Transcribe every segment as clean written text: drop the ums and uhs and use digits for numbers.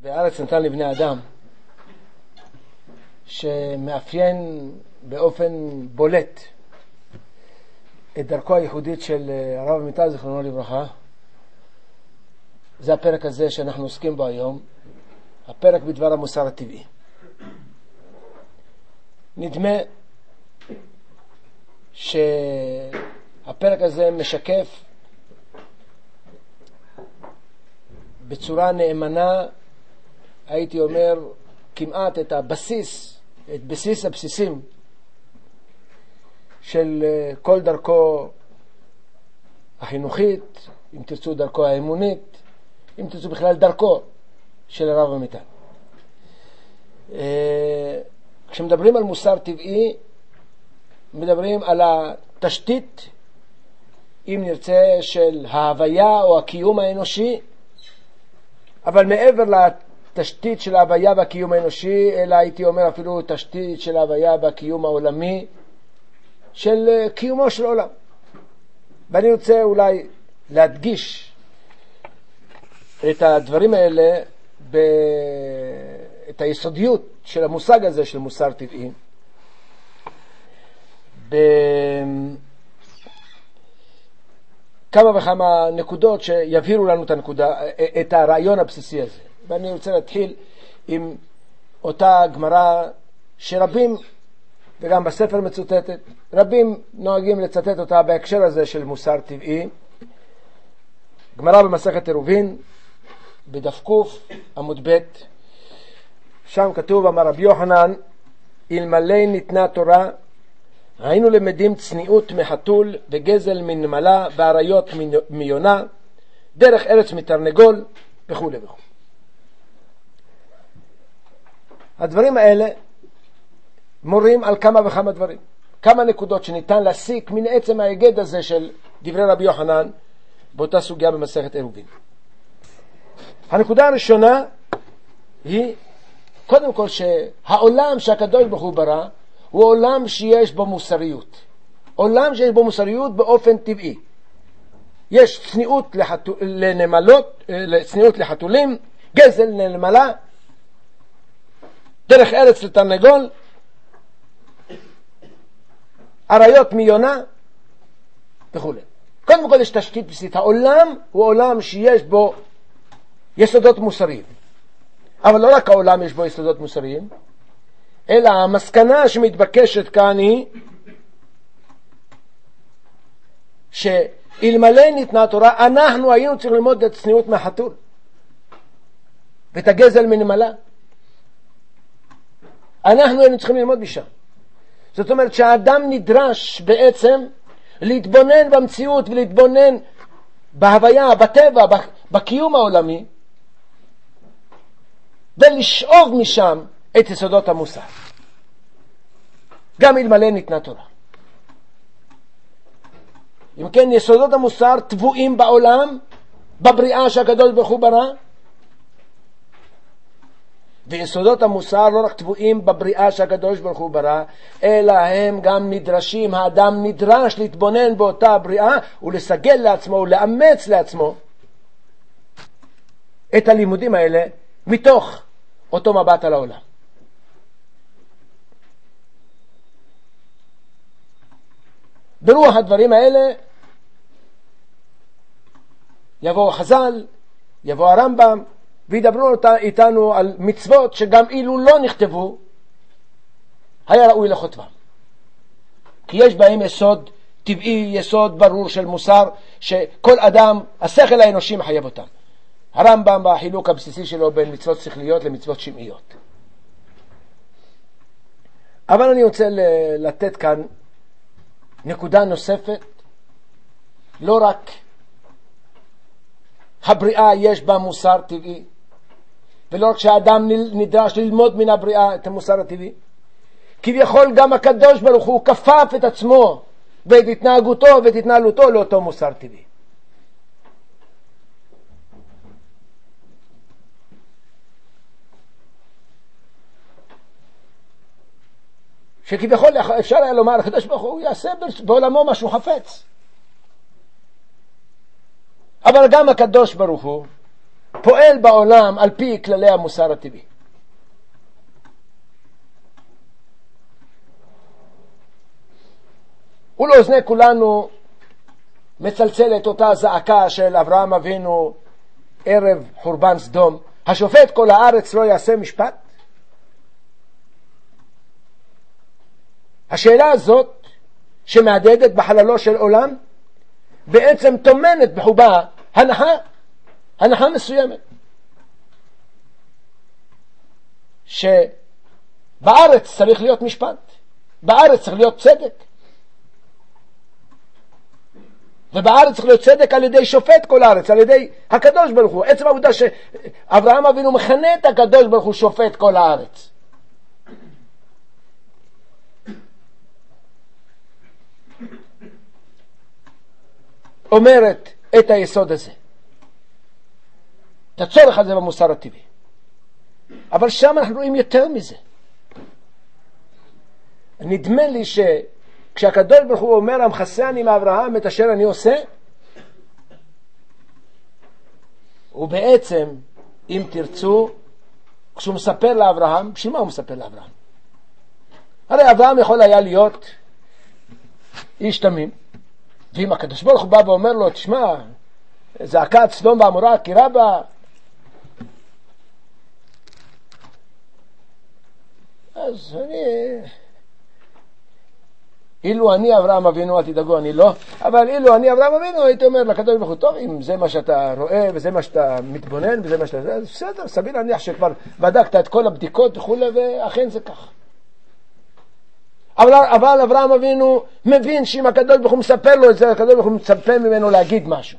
והארץ נתן לבני אדם, שמאפיין באופן בולט את דרכו הייחודית של הרב עמיטל זיכרונו לברכה, זה הפרק הזה שאנחנו עוסקים בו היום, הפרק בדבר המוסר הטבעי. נדמה שהפרק הזה משקף בצורה נאמנה, הייתי אומר, כמעט את הבסיס, את בסיס הבסיסים של כל דרכו החינוכית, אם תרצו דרכו האמונית, אם תרצו בכלל דרכו של הרב עמיטל. כשמדברים על מוסר טבעי, מדברים על התשתית, אם נרצה, של ההוויה או הקיום האנושי, אבל מעבר לתשתית של ההוויה והקיום האנושי, אלא הייתי אומר אפילו תשתית של ההוויה והקיום העולמי, של קיומו של עולם. ואני רוצה אולי להדגיש את הדברים האלה, את היסודיות של המושג הזה של מוסר טבעי, בכמה וכמה נקודות שיבהירו לנו את הרעיון הבסיסי הזה. ואני רוצה להתחיל עם אותה גמרא שרבים, וגם בספר מצוטטת, רבים נוהגים לצטט אותה בהקשר הזה של מוסר טבעי. גמרא במסכת עירובין, בדף ק עמוד ב', שם כתוב, אמר רבי יוחנן, אלמלא ניתנה תורה, היינו למדים צניעות מחתול וגזל מנמלה ועריות מיונה, דרך ארץ מתרנגול וכו' וכו'. הדברים האלה מורים על כמה וכמה דברים, כמה נקודות שניתן להסיק מן עצם ההיגד הזה של דברי רבי יוחנן באותה סוגיה במסכת עירובין. הנקודה הראשונה היא קודם כל שהעולם שהקדוש ברוך הוא ברא הוא עולם שיש בו מוסריות, עולם שיש בו מוסריות באופן טבעי. יש צניעות לנמלות, צניעות לחתולים, גזל לנמלה, דרך ארץ לתרנגול, עריות מיונה וכו'. קודם כל יש תשתית בסיסית. העולם הוא עולם שיש בו יסודות מוסריים, אבל לא רק העולם יש בו יסודות מוסריים, אלא המסקנה שמתבקשת כאן היא שאלמלא ניתנה תורה, אנחנו היינו צריכים ללמוד את צניעות מהחתול ואת הגזל מנמלה. אנחנו היינו צריכים ללמוד משם. זאת אומרת שהאדם נדרש בעצם להתבונן במציאות ולהתבונן בהוויה, בטבע, בקיום העולמי, ולשאוב משם את יסודות המוסר. גם אלמלא ניתנה תורה. אם כן, יסודות המוסר טבועים בעולם, בבריאה שהקדוש ברוך הוא ברא, ויסודות המוסר לא רק טבועים בבריאה שהקדוש ברוך הוא ברא, אלא הם גם נדרשים, האדם נדרש להתבונן באותה בריאה ולסגל לעצמו ולאמץ לעצמו את הלימודים האלה מתוך אותו מבט על העולם. ברוח הדברים האלה יבוא חז"ל, יבוא הרמב"ם, וידברו איתנו על מצוות שגם אילו לא נכתבו היה ראוי לכותבם, כי יש בהם יסוד טבעי, יסוד ברור של מוסר שכל אדם, השכל האנושי מחייב אותם. הרמב"ם בחילוק הבסיסי שלו בין מצוות שכליות למצוות שמעיות. אבל אני רוצה לתת כאן נקודה נוספת. לא רק הבריאה יש בה מוסר טבעי, ולא רק שהאדם נדרש ללמוד מן הבריאה את המוסר הטבעי, כביכול גם הקדוש ברוך הוא כפף את עצמו ואת התנהגותו ואת התנהלותו לאותו מוסר טבעי. שכביכול אפשר היה לומר, הקדוש ברוך הוא יעשה בעולמו משהו חפץ. אבל גם הקדוש ברוך הוא פועל בעולם על פי כללי המוסר הטבעי. ולאוזני כולנו מצלצלת אותה זעקה של אברהם אבינו ערב חורבן סדום, השופט כל הארץ לא יעשה משפט? השאלה הזאת שמהדהדת בחללו של עולם בעצם טומנת בחובה הנחה מסוימת, שבארץ צריך להיות משפט, בארץ צריך להיות צדק, ובארץ צריך להיות צדק על ידי שופט כל הארץ, על ידי הקדוש ברוך הוא. עצם העובדה שאברהם אבינו מכנה את הקדוש ברוך הוא שופט כל הארץ, אומרת את היסוד הזה, את הצורך הזה במוסר הטבעי. אבל שם אנחנו רואים יותר מזה. נדמה לי כשהקדוש ברוך הוא אומר המכסה אני מאברהם את אשר אני עושה, הוא בעצם, אם תרצו, כשהוא מספר לאברהם, בשביל מה הוא מספר לאברהם? הרי אברהם יכול היה להיות איש תמים, ואם הקדוש ברוך הוא בא ואומר לו, תשמע, זעקת סדום ועמורה כי רבה, אז אילו אני אברהם אבינו, אל תדאגו, אני לא, אבל אילו אני אברהם אבינו, הייתי אומר לקדוש ברוך הוא, טוב, אם זה מה שאתה רואה, וזה מה שאתה מתבונן, וזה מה שאתה... אז בסדר, סביר להניח שכבר בדקת את כל הבדיקות וכו', ואכן זה כך. אבל אברהם אבינו מבין שאם הקדוש ברוך הוא מספר לו את זה, הקדוש ברוך הוא מצפה ממנו להגיד משהו.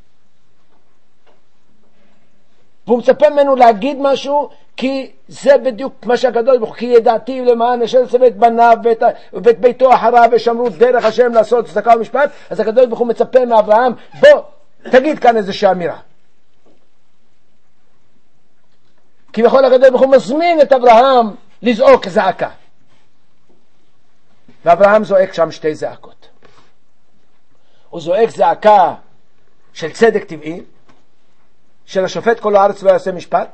והוא מצפה ממנו להגיד משהו, כי זה בדיוק מה שהקדוש ברוך הוא, כי ידעתי למען אשר צווה את בניו ואת ביתו אחריו ושמרו דרך השם לעשות צדקה ומשפט. אז הקדוש ברוך הוא מצפה מאברהם, בוא תגיד כאן איזושהי אמירה. כביכול הקדוש ברוך הוא מזמין את אברהם לזעוק זעקה, ואברהם זועק שם שתי זעקות. הוא זועק זעקה של צדק טבעי, של השופט כל הארץ לא יעשה משפט,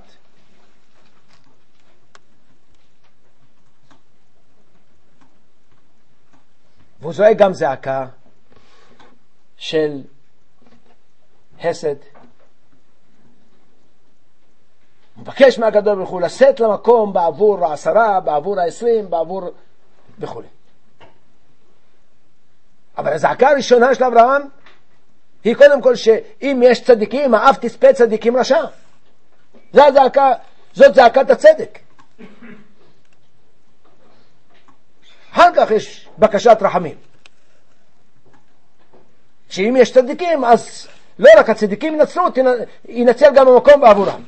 והוא זועק גם זעקה של חסד. הוא מבקש מהקדוש ברוך הוא לשאת למקום בעבור 10, בעבור 20, בעבור וכו'. אבל הזעקה הראשונה של אברהם היא קודם כל שאם יש צדיקים, האף תספה צדיקים רשע. זאת זעקת הצדק. אחר כך יש בקשת רחמים, שאם יש צדיקים אז לא רק הצדיקים ינצלו, ינצל גם המקום בעבורם.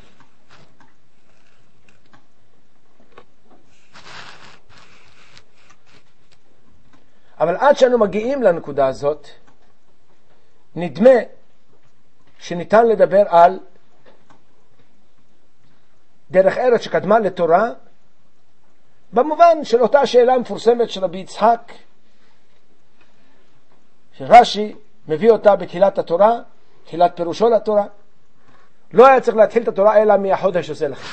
אבל עד שאנו מגיעים לנקודה הזאת, נדמה שניתן לדבר על דרך ארץ שקדמה לתורה, במובן של אותה שאלה מפורסמת של רבי יצחק, שרש"י מביא אותה בתחילת התורה, תחילת פירושו לתורה. לא היה צריך להתחיל את התורה אלא מהחודש עושה לכם.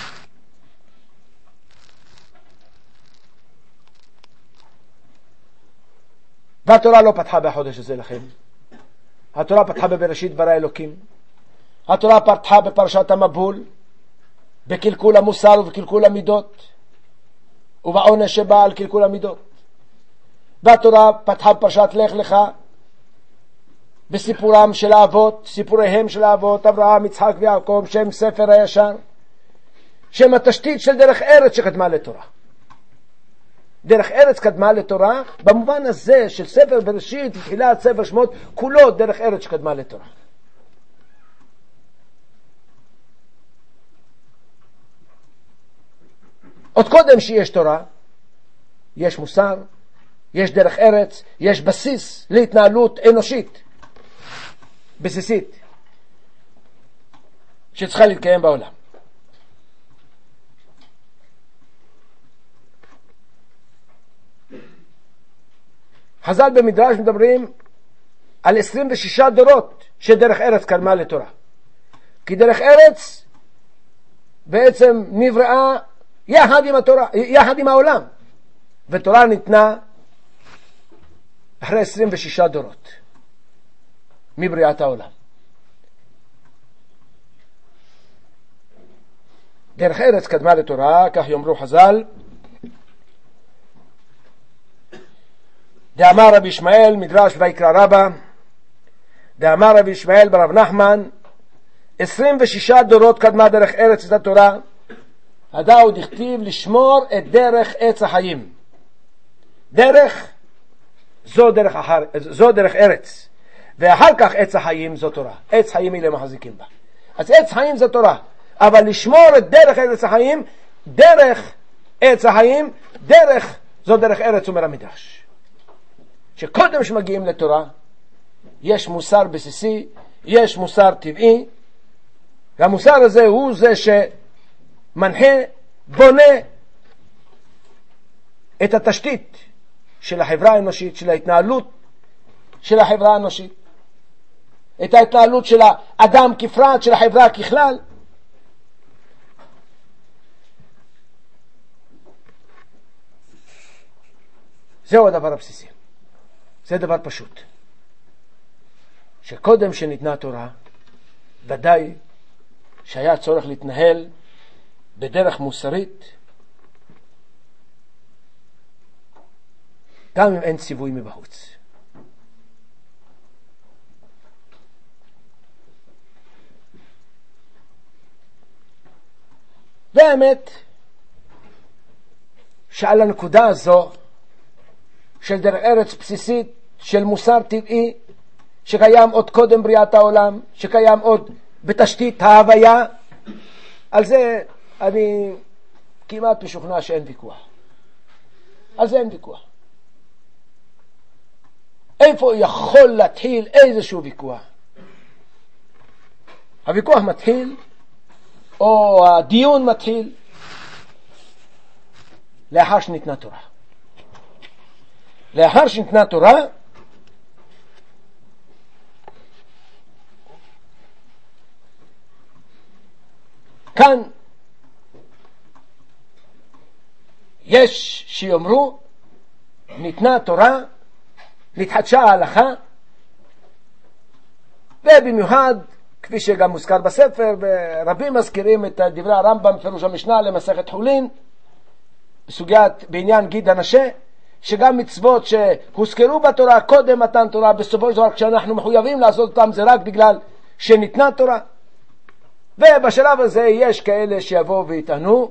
והתורה לא פתחה בחודש הזה לכם. התורה פתחה בבראשית ברא אלוקים. התורה פתחה בפרשת המבול, בקלקול המוסר ובקלקול המידות, ובעונש שבא על קלקול המידות. והתורה פתחה בפרשת לך לך, בסיפורם של האבות, סיפוריהם של האבות, אברהם, יצחק ויעקב, שם ספר הישר, שם התשתית של דרך ארץ שקדמה לתורה. דרך ארץ קדמה לתורה במובן הזה של ספר בראשית ותחילת ספר שמות, כולו דרך ארץ שקדמה לתורה. עוד קודם שיש תורה, יש מוסר, יש דרך ארץ, יש בסיס להתנהלות אנושית בסיסית שצריכה להתקיים בעולם. חז"ל במדרש מדברים על 26 דורות שדרך ארץ קדמה לתורה. כי דרך ארץ בעצם נבראה יחד עם התורה, יחד עם העולם. ותורה ניתנה אחרי 26 דורות מבריאת העולם. דרך ארץ קדמה לתורה, כך יאמרו חז"ל. דאמר רבי ישמעאל, מדרש ויקרא רבה, דאמר רבי ישמעאל ברב נחמן, 26 דורות קדמה דרך ארץ את התורה, הדאו דכתיב לשמור את דרך עץ החיים. דרך, זו דרך ארץ, ואחר כך עץ החיים זו תורה. עץ חיים אלה מחזיקים בה. אז עץ חיים זו תורה, אבל לשמור את דרך עץ החיים, דרך עץ החיים, דרך, זו דרך ארץ, אומר המדרש. שקודם שמגיעים לתורה, יש מוסר בסיסי, יש מוסר טבעי, והמוסר הזה הוא זה שמנחה, בונה את התשתית של החברה האנושית, של ההתנהלות של החברה האנושית, את ההתנהלות של האדם כפרט, של החברה ככלל. זהו הדבר הבסיסי. זה דבר פשוט. שקודם שניתנה תורה, ודאי שהיה צורך להתנהל בדרך מוסרית, גם אם אין ציווי מבחוץ. והאמת שעל הנקודה הזו של דרך ארץ בסיסית, של מוסר טבעי, שקיים עוד קודם בריאת העולם, שקיים עוד בתשתית ההוויה, על זה אני כמעט משוכנע שאין ויכוח. על זה אין ויכוח. איפה יכול להתחיל איזשהו ויכוח? הוויכוח מתחיל, או הדיון מתחיל, לאחר שניתנה תורה. לאחר שניתנה תורה, כאן יש שיאמרו, ניתנה תורה, נתחדשה ההלכה, ובמיוחד, כפי שגם מוזכר בספר, ורבים מזכירים את דברי הרמב"ם פירוש המשנה למסכת חולין, בעניין גיד הנשה, שגם מצוות שהוזכרו בתורה קודם מתן תורה, בסופו של דבר כשאנחנו מחויבים לעשות אותם זה רק בגלל שניתנה תורה. ובשלב הזה יש כאלה שיבואו ויטענו,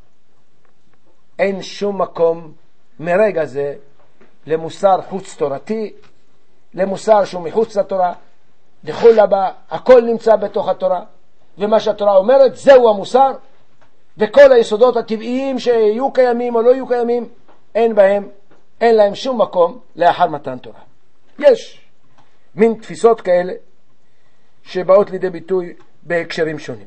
אין שום מקום מרגע זה למוסר חוץ תורתי, למוסר שהוא מחוץ לתורה, דחול הבא, הכל נמצא בתוך התורה, ומה שהתורה אומרת זהו המוסר, וכל היסודות הטבעיים שיהיו קיימים או לא יהיו קיימים, אין להם שום מקום לאחר מתן תורה. יש מין תפיסות כאלה שבאות לידי ביטוי בהקשרים שונים.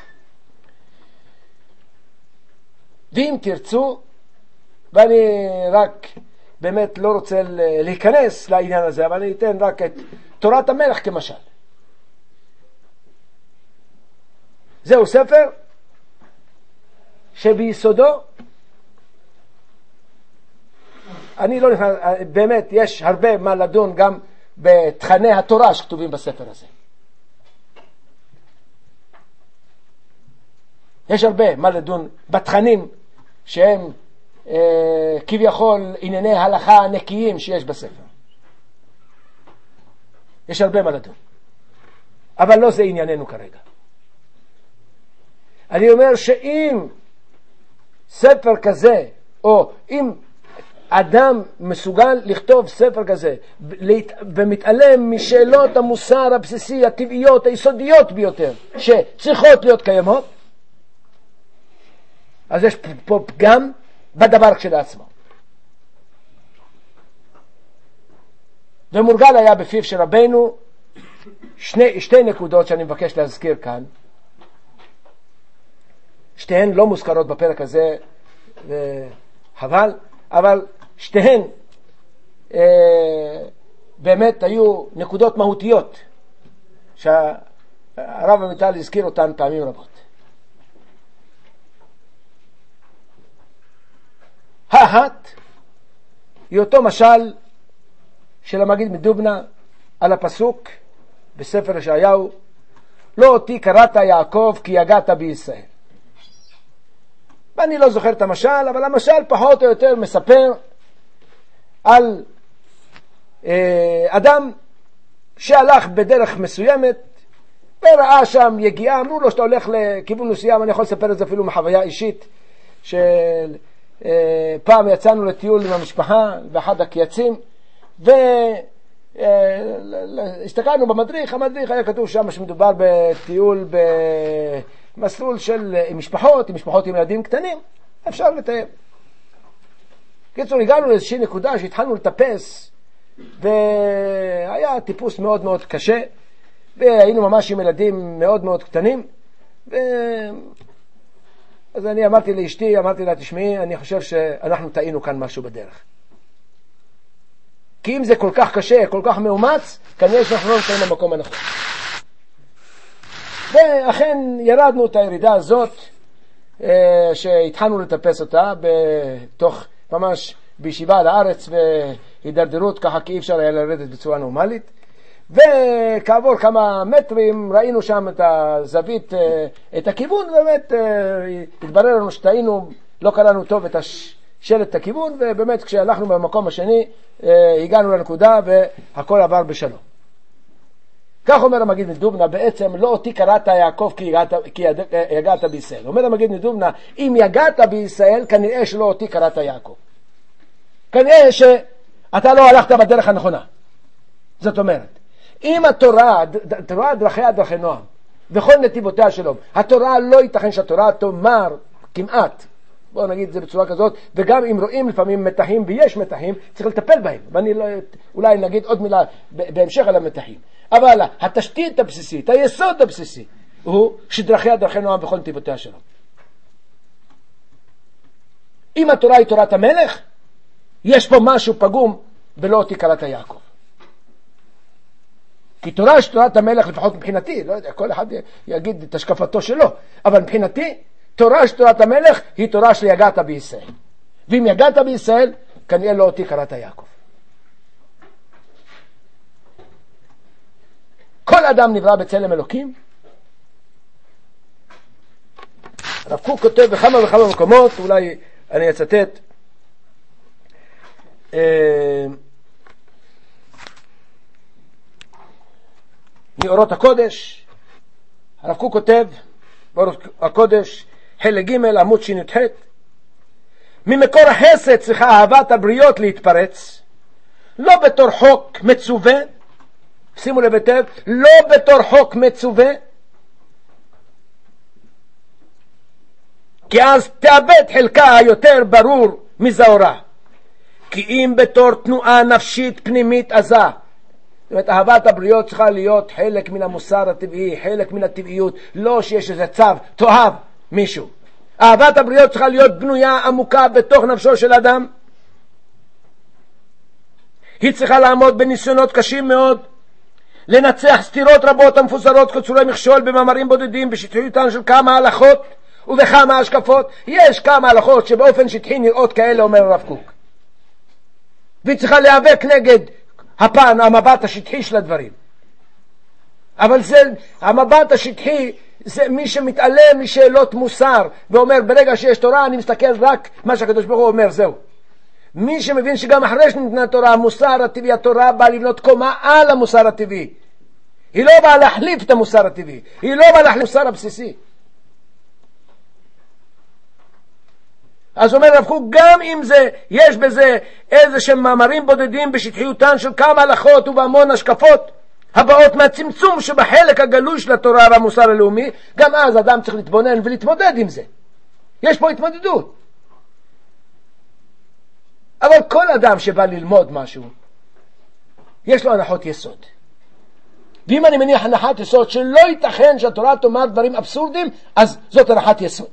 ואם תרצו, ואני רק באמת לא רוצה להיכנס לעניין הזה, אבל אני אתן רק את תורת המלך כמשל. זהו ספר שביסודו, אני לא נכנס, באמת יש הרבה מה לדון גם בתכני התורה שכתובים בספר הזה. יש הרבה מה לדון בתכנים שהם כביכול ענייני הלכה נקיים שיש בספר. יש הרבה מה לדון. אבל לא זה ענייננו כרגע. אני אומר שאם ספר כזה, או אם אדם מסוגל לכתוב ספר כזה ומתעלם משאלות המוסר הבסיסי, הטבעיות, היסודיות ביותר שצריכות להיות קיימות, אז יש פה פגם בדבר כשלעצמו. ומורגל היה בפיו של רבנו שתי נקודות שאני מבקש להזכיר כאן, שתיהן לא מוזכרות בפרק הזה חבל, אבל שתיהן באמת היו נקודות מהותיות שהרב עמיטל הזכיר אותן פעמים רבות. אחת היא אותו משל של המגיד מדובנה על הפסוק בספר ישעיהו, לא אותי קראת יעקב כי יגעת בישראל. ואני לא זוכר את המשל, אבל המשל פחות או יותר מספר על אדם שהלך בדרך מסוימת וראה שם יגיעה, אמרו לו שאתה הולך לכיוון מסוים. אני יכול לספר את זה אפילו מחוויה אישית, שפעם יצאנו לטיול עם המשפחה באחד הקייצים, והסתכלנו במדריך, המדריך היה כתוב שם שמדובר בטיול במסלול של משפחות, עם ילדים קטנים, אפשר לתאר. קיצור, הגענו לאיזושהי נקודה שהתחלנו לטפס, והיה טיפוס מאוד מאוד קשה, והיינו ממש עם ילדים מאוד מאוד קטנים, אז אני אמרתי לאשתי, אמרתי לה, תשמעי, אני חושב שאנחנו טעינו כאן משהו בדרך. כי אם זה כל כך קשה, כל כך מאומץ, כנראה שאנחנו לא נמצאים במקום הנכון. ואכן ירדנו את הירידה הזאת, שהתחלנו לטפס אותה, בתוך ממש בישיבה על הארץ והידרדרות, ככה כי אי אפשר היה לרדת בצורה נורמלית. וכעבור כמה מטרים ראינו שם את הזווית, את הכיוון, ובאמת התברר לנו שטעינו, לא קראנו טוב את שלט הכיוון, ובאמת כשהלכנו במקום השני הגענו לנקודה והכל עבר בשלום. כך אומר המגיד מדובנה, בעצם לא אותי קראת יעקב כי יגעת בישראל. אומר המגיד מדובנה, אם יגעת בישראל כנראה שלא אותי קראת יעקב, כנראה שאתה לא הלכת בדרך הנכונה. זאת אומרת, אם התורה דרכי נועם וכל נתיבותיה שלום, התורה לא ייתכן שהתורה תאמר כמעט, בואו נגיד את זה בצורה כזאת, וגם אם רואים לפעמים מתחים, ויש מתחים, צריך לטפל בהם, ואני לא, אולי נגיד עוד מילה בהמשך על המתחים. אבל התשתית הבסיסית, היסוד הבסיסי, הוא דרכי נועם וכל נתיבותיה שלום. אם התורה היא תורת המלך, יש פה משהו פגום בלא אותי קראת יעקב. כי תורה שתורת המלך, לפחות מבחינתי, לא יודע, כל אחד יגיד את השקפתו שלו, אבל מבחינתי, תורה שתורת המלך היא תורה של יגעת בישראל. ואם יגעת בישראל, כנראה לא אותי קראת יעקב. כל אדם נברא בצלם אלוקים. הרב קוק כותב בכמה וכמה מקומות, אולי אני אצטט, מאורות הקודש. הרב קוק כותב באורות הקודש חלק ג' עמוד שי"ח, ממקור החסד צריכה אהבת הבריות להתפרץ, לא בתור חוק מצווה, שימו לב היטב, לא בתור חוק מצווה, כי אז תאבד חלקה היותר ברור מזהורה, כי אם בתור תנועה נפשית פנימית עזה. זאת אומרת, אהבת הבריות צריכה להיות חלק מן המוסר הטבעי, חלק מן הטבעיות, לא שיש איזה צו, תאהב מישהו. אהבת הבריות צריכה להיות בנויה עמוקה בתוך נפשו של אדם. היא צריכה לעמוד בניסיונות קשים מאוד, לנצח סתירות רבות המפוזרות כצורי מכשול במאמרים בודדים, בשטחיותן של כמה הלכות ובכמה השקפות. יש כמה הלכות שבאופן שטחי נראות כאלה, אומר הרב קוק, והיא צריכה להיאבק נגד הפן, המבט השטחי של הדברים. אבל זה, המבט השטחי, זה מי שמתעלם משאלות מוסר ואומר ברגע שיש תורה אני מסתכל רק מה שהקדוש ברוך הוא אומר, זהו. מי שמבין שגם אחרי שניתנה תורה, המוסר הטבעי, התורה באה לבנות קומה על המוסר הטבעי. היא לא באה להחליף את המוסר הטבעי, היא לא באה להחליף את המוסר הבסיסי. אז אומר הרב קוק, גם אם זה, יש בזה איזה שהם מאמרים בודדים בשטחיותן של כמה הלכות ובהמון השקפות הבאות מהצמצום שבחלק הגלוי של התורה והמוסר הלאומי, גם אז אדם צריך להתבונן ולהתמודד עם זה. יש פה התמודדות. אבל כל אדם שבא ללמוד משהו, יש לו הנחות יסוד. ואם אני מניח הנחת יסוד שלא ייתכן שהתורה תאמר דברים אבסורדים, אז זאת הנחת יסוד.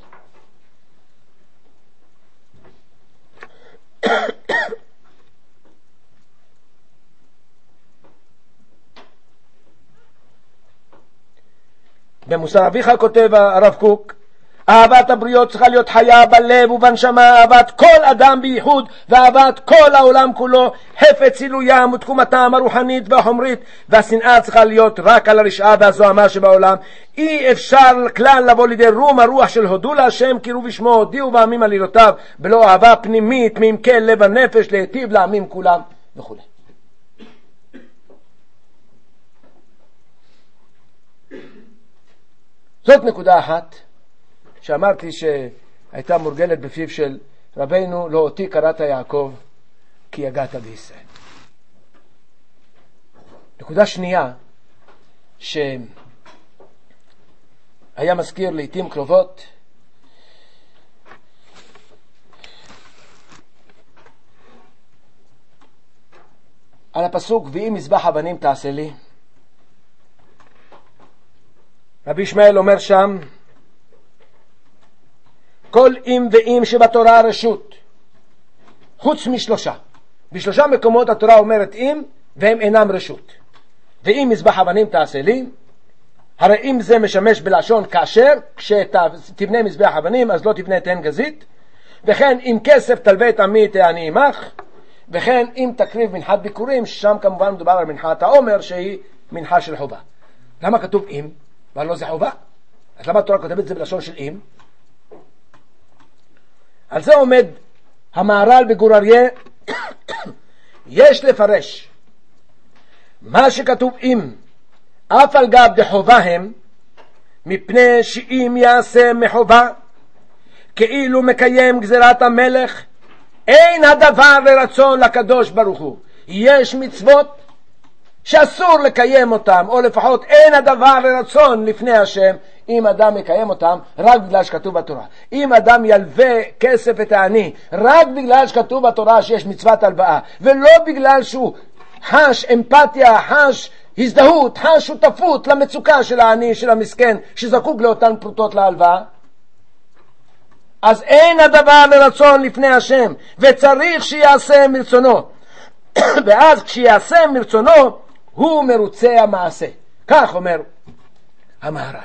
במוסר אביך כותב הרב קוק, אהבת הבריות צריכה להיות חיה בלב ובנשמה, אהבת כל אדם בייחוד ואהבת כל העולם כולו, חפץ עילוים ותקומתם הרוחנית והחומרית, והשנאה צריכה להיות רק על הרשעה והזוהמה שבעולם. אי אפשר כלל לבוא לידי רום הרוח של הודו להשם קירו ושמו, הודיעו בעמים עלילותיו, בלא אהבה פנימית מעמקי לב הנפש להיטיב לעמים כולם וכו'. זאת נקודה אחת שאמרתי שהייתה מורגלת בפיו של רבינו, לא אותי קראת יעקב כי יגעת בישראל. נקודה שנייה שהיה מזכיר לעתים קרובות, על הפסוק ואם מזבח אבנים תעשה לי. רבי ישמעאל אומר שם, כל אם ואם שבתורה רשות, חוץ משלושה. בשלושה מקומות התורה אומרת אם, והם אינם רשות. ואם מזבח אבנים תעשה לי, הרי אם זה משמש בלשון כאשר, כשתבנה מזבח אבנים אז לא תבנה תן גזית, וכן אם כסף תלווה את עמי תעני עמך, וכן אם תקריב מנחת ביקורים, ששם כמובן מדובר על מנחת העומר שהיא מנחה של חובה. למה כתוב אם? אבל לא זה חובה. אז למה התורה כותבת את זה בלשון של אם? על זה עומד המהר"ל בגור אריה, יש לפרש מה שכתוב אם אף על גב דחובה הם, מפני שאם יעשה מחובה כאילו מקיים גזירת המלך, אין הדבר לרצון לקדוש ברוך הוא. יש מצוות שאסור לקיים אותם, או לפחות אין הדבר לרצון לפני השם אם אדם מקיים אותם רק בגלל שכתוב בתורה. אם אדם ילווה כסף את העני רק בגלל שכתוב בתורה שיש מצוות הלוואה, ולא בגלל שהוא חש אמפתיה, חש הזדהות, חש שותפות למצוקה של העני, של המסכן שזקוק לאותן פרוטות להלוואה, אז אין הדבר לרצון לפני השם, וצריך שיעשה מרצונו. ואז כשיעשה מרצונו הוא מרוצה המעשה. כך אומר המהר"ל.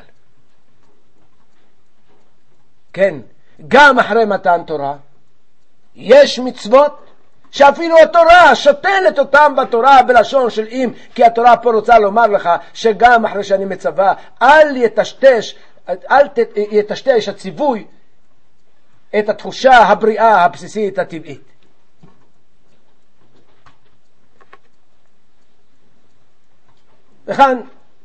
כן, גם אחרי מתן תורה יש מצוות שאפילו התורה שותנת אותם בתורה בלשון של אם, כי התורה פה רוצה לומר לך שגם אחרי שאני מצווה אל יטשטש הציווי את התחושה הבריאה הבסיסית הטבעית. וכאן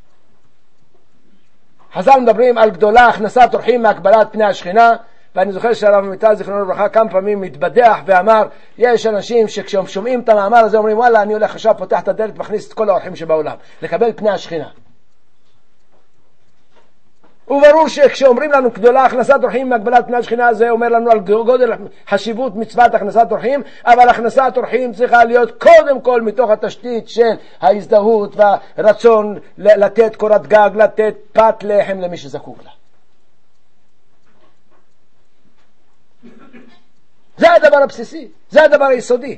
חז"ל מדברים על גדולה הכנסת אורחים מהקבלת פני השכינה, ואני זוכר שהרב עמיטל זיכרונו לברכה כמה פעמים מתבדח ואמר, יש אנשים שכשהם שומעים את המאמר הזה אומרים וואלה אני הולך עכשיו פותח את הדלת ומכניס את כל האורחים שבעולם לקבל פני השכינה. וברור שכשאומרים לנו גדולה הכנסת אורחים מהגבלת פני השכינה, זה אומר לנו על גודל חשיבות מצוות הכנסת אורחים, אבל הכנסת אורחים צריכה להיות קודם כל מתוך התשתית של ההזדהות והרצון לתת קורת גג, לתת פת לחם למי שזקוק לה. זה הדבר הבסיסי, זה הדבר היסודי.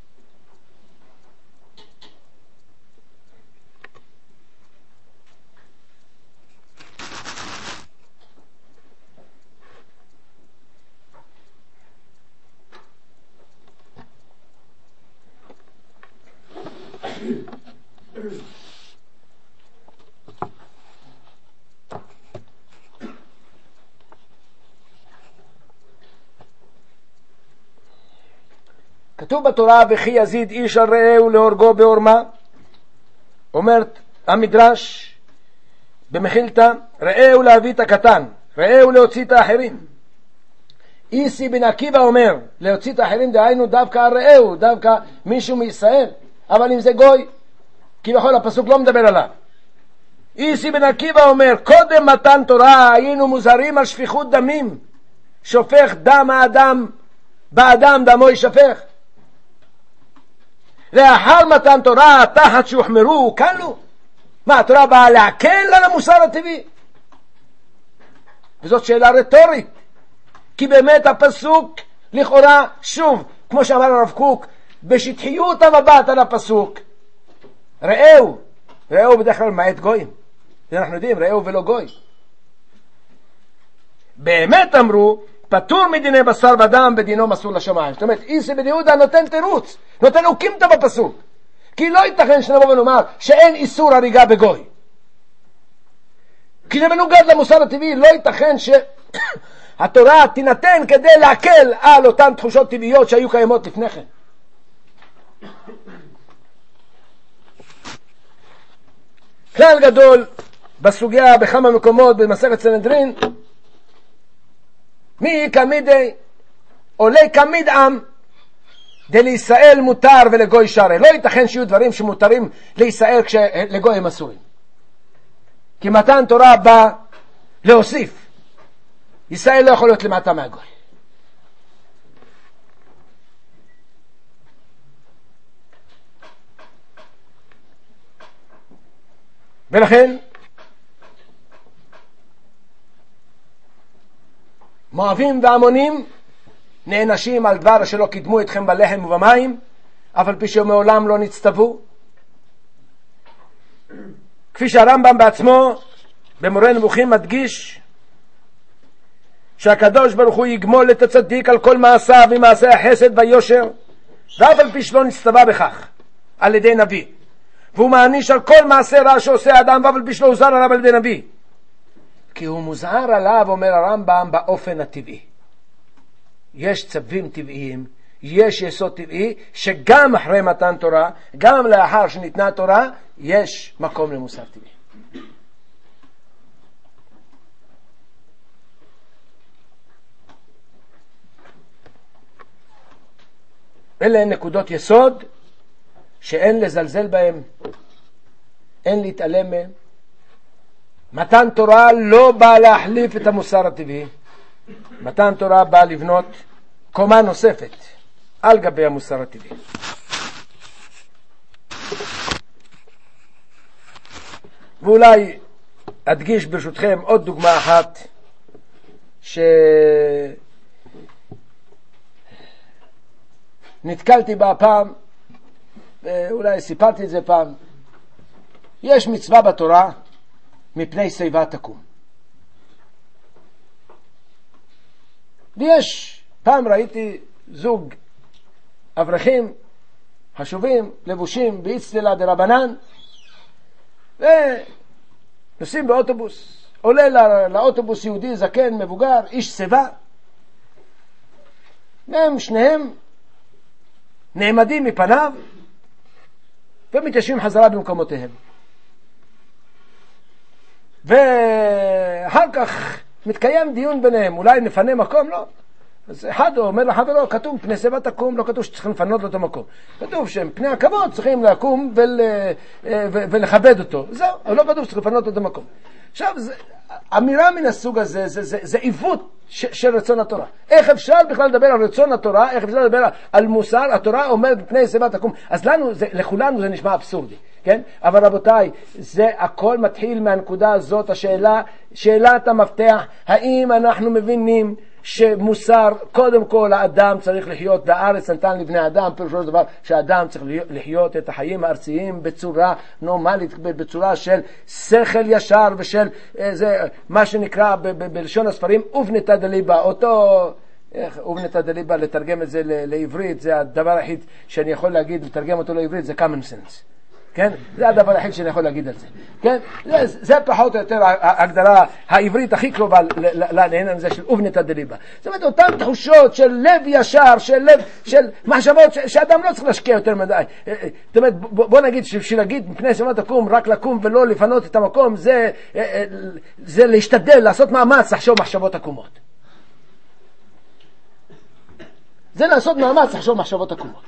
כתוב בתורה וכי יזיד איש על רעהו להורגו בעורמה. אומרת המדרש במחילתא, רעהו להביא את הקטן, רעהו להוציא את האחרים. איסי בן עקיבא אומר להוציא את האחרים, דהיינו דווקא על רעהו, דווקא מישהו מישראל, אבל אם זה גוי כביכול הפסוק לא מדבר עליו. איסי בן עקיבא אומר קודם מתן תורה היינו מוזהרים על שפיכות דמים, שופך דם האדם באדם דמו ישפך. לאחר מתן תורה תחת שהוחמרו קלו. מה, התורה באה להקל על המוסר הטבעי? וזאת שאלה רטורית, כי באמת הפסוק לכאורה, שוב כמו שאמר הרב קוק בשטחיות המבט על הפסוק, ראו בדרך כלל מעט גויים, זה אנחנו יודעים, ראו ולא גוי. באמת אמרו, פטור מדיני בשר ודם ודינו מסור לשמיים. זאת אומרת, איסי בן יהודה נותן תירוץ, נותן אוקימתא בפסוק. כי לא ייתכן שנבוא ונאמר שאין איסור הריגה בגוי. כי זה מנוגד למוסר הטבעי, לא ייתכן שהתורה תינתן כדי להקל על אותן תחושות טבעיות שהיו קיימות לפני כן. כלל גדול בסוגיה בכמה מקומות במסכת סנהדרין, מי כמידי עולי כמיד עם דלישראל מותר ולגוי שרה. לא ייתכן שיהיו דברים שמותרים לישראל כשלגוי הם אסורים, כי מתן תורה בא להוסיף. ישראל לא יכול להיות למטה מהגוי. ולכן מואבים והמונים נענשים על דבר שלא קידמו אתכם בלחם ובמים, אבל פי שמעולם לא נצטוו. כפי שהרמב"ם בעצמו במורה נבוכים מדגיש שהקדוש ברוך הוא יגמול את הצדיק על כל מעשיו ומעשי החסד והיושר, ואף על פי שלא נצטווה בכך על ידי נביא, והוא מעניש על כל מעשה רע שעושה אדם ואף על פי שלא הוזהר עליו על ידי נביא, כי הוא מוזהר עליו, אומר הרמב"ם, באופן הטבעי. יש צווים טבעיים, יש יסוד טבעי, שגם אחרי מתן תורה, גם לאחר שניתנה תורה, יש מקום למוסר טבעי. אלה נקודות יסוד שאין לזלזל בהם, אין להתעלם מהם. מתן תורה לא בא להחליף את המוסר הטבעי. מתן תורה בא לבנות קומה נוספת על גבי המוסר הטבעי. ואולי אדגיש ברשותכם עוד דוגמה אחת שנתקלתי בה פעם, ואולי סיפרתי את זה פעם. יש מצווה בתורה מפני שיבה תקום. ויש, פעם ראיתי זוג אברכים חשובים, לבושים באצטלה דרבנן, ונוסעים באוטובוס. עולה לאוטובוס יהודי זקן מבוגר, איש שיבה, והם שניהם נעמדים מפניו ומתיישבים חזרה במקומותיהם. ואחר כך מתקיים דיון ביניהם, אולי נפנה מקום? לא. אז אחד אומר לחברו, כתוב פני שיבה תקום, לא כתוב שצריכים לפנות לו את המקום, כתוב שהם פני הכבוד צריכים לקום ולכבד אותו, זהו, אבל לא כתוב שצריכים לפנות לו את המקום. עכשיו, אמירה מן הסוג הזה זה עיוות של רצון התורה. איך אפשר בכלל לדבר על רצון התורה? איך אפשר לדבר על מוסר? התורה אומרת פני שיבה תקום. אז לכולנו זה נשמע אבסורדי, כן? אבל רבותיי, זה הכל מתחיל מהנקודה הזאת, שאלת המפתח, האם אנחנו מבינים שמוסר, קודם כל האדם צריך לחיות, והארץ נתן לבני אדם, פירושו של דבר שהאדם צריך לחיות את החיים הארציים בצורה נורמלית, בצורה של שכל ישר ושל מה שנקרא בלשון הספרים ובנתא דליבא. אותו ובנתא דליבא, לתרגם את זה לעברית, זה הדבר היחיד שאני יכול להגיד, לתרגם אותו לעברית זה common sense, כן? זה הדבר היחיד שאני יכול להגיד על זה, כן? זה פחות או יותר ההגדרה העברית הכי קרובה לעניין הזה של ובנתא דליבא. זאת אומרת, אותן תחושות של לב ישר, של מחשבות שאדם לא צריך להשקיע יותר מדי. זאת אומרת, בוא נגיד שבשביל להגיד מפני שיבה תקום, רק לקום ולא לפנות את המקום, זה להשתדל, לעשות מאמץ לחשוב מחשבות עקומות. זה לעשות מאמץ לחשוב מחשבות עקומות.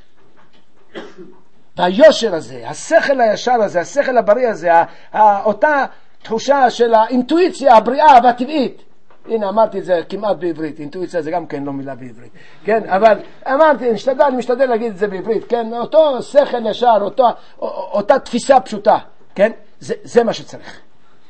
והיושר הזה, השכל הישר הזה, השכל הבריא הזה, אותה תחושה של האינטואיציה הבריאה והטבעית. הנה, אמרתי את זה כמעט בעברית, אינטואיציה זה גם כן לא מילה בעברית, כן? אבל אמרתי, אני משתדל להגיד את זה בעברית, כן? אותו שכל ישר, אותה תפיסה פשוטה, כן? זה מה שצריך.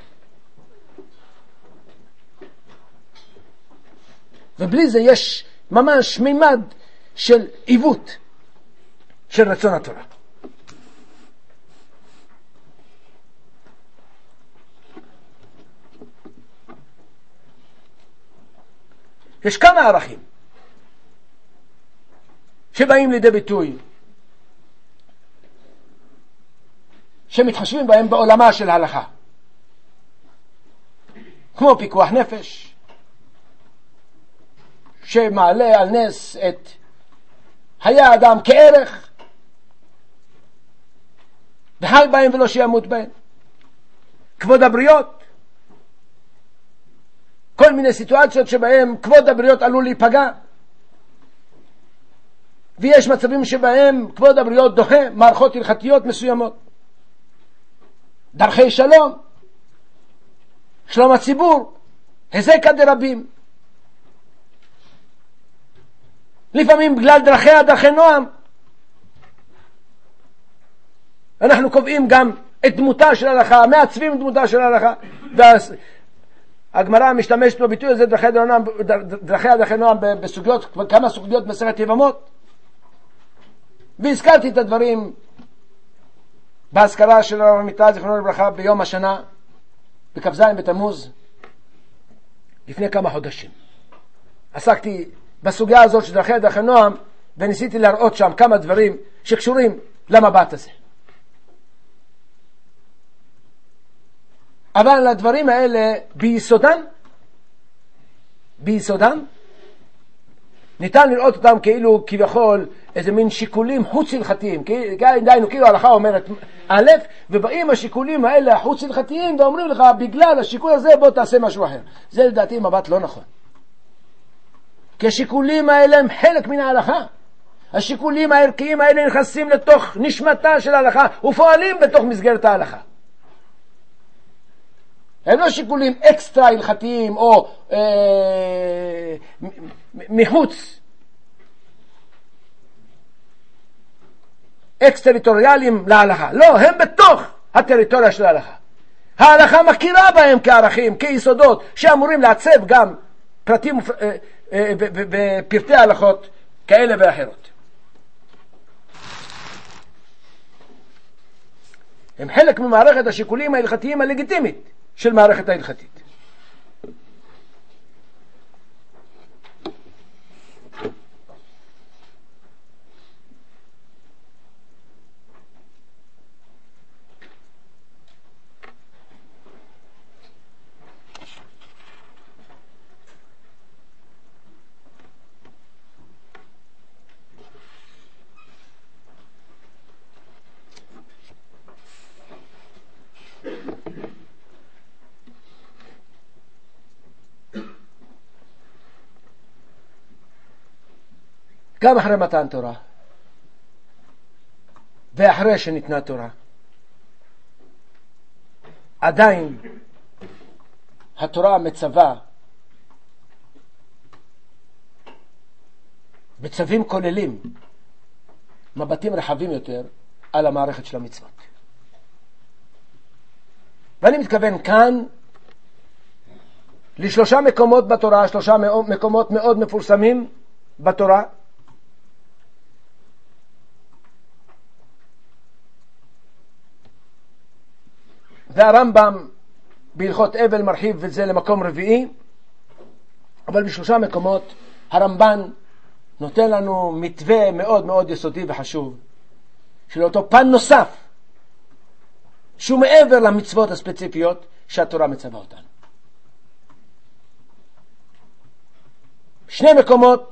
ובלי זה יש ממש מימד של עיוות של רצון התורה. יש כמה ערכים שבאים לידי ביטוי, שמתחשבים בהם בעולמה של ההלכה, כמו פיקוח נפש, שמעלה על נס את חיי האדם כערך, וחי בהם ולא שימות בהם, כבוד הבריות, כל מיני סיטואציות שבהם כבוד הבריות עלול להיפגע, ויש מצבים שבהם כבוד הבריות דוחה מערכות הלכתיות מסוימות, דרכי שלום, שלום הציבור, הזקה דרבים, לפעמים בגלל דרכי נועם אנחנו קובעים גם את דמותה של ההלכה, מעצבים את דמותה של ההלכה, והגמרא משתמשת בביטוי הזה דרכי נועם בסוגיות, כמה סוגיות מסכת יבמות, והזכרתי את הדברים בהזכרה של הרב עמיטל זיכרונו לברכה ביום השנה בכ"ז בתמוז לפני כמה חודשים. עסקתי בסוגיה הזאת של דרכי נועם, וניסיתי להראות שם כמה דברים שקשורים למבט הזה. אבל הדברים האלה ביסודם ניתן לראות אותם כאילו כביכול איזה מין שיקולים חוץ הלכתיים, דהיינו כאילו ההלכה אומרת א', ובאים השיקולים האלה החוץ הלכתיים ואומרים לך בגלל השיקול הזה בוא תעשה משהו אחר. זה לדעתי מבט לא נכון, כי השיקולים האלה הם חלק מן ההלכה. השיקולים הערכיים האלה נכנסים לתוך נשמתה של ההלכה ופועלים בתוך מסגרת ההלכה. הם לא שיקולים אקסטרה הלכתיים או מחוץ, אקס-טריטוריאליים להלכה. לא, הם בתוך הטריטוריה של ההלכה. ההלכה מכירה בהם כערכים, כיסודות, שאמורים לעצב גם פרטים ופרטי ההלכות כאלה ואחרות. הם חלק ממערכת השיקולים ההלכתיים הלגיטימית של מערכת ההלכתית. גם אחרי מתן תורה ואחרי שניתנה תורה, עדיין התורה מצווה בצווים כוללים מבטים רחבים יותר על המערכת של המצוות. ואני מתכוון כאן לשלושה מקומות בתורה, שלושה מקומות מאוד מפורסמים בתורה, והרמב"ם בהלכות אבל מרחיב את זה למקום רביעי, אבל בשלושה מקומות הרמב"ן נותן לנו מתווה מאוד מאוד יסודי וחשוב של אותו פן נוסף שהוא מעבר למצוות הספציפיות שהתורה מצווה אותנו. שני מקומות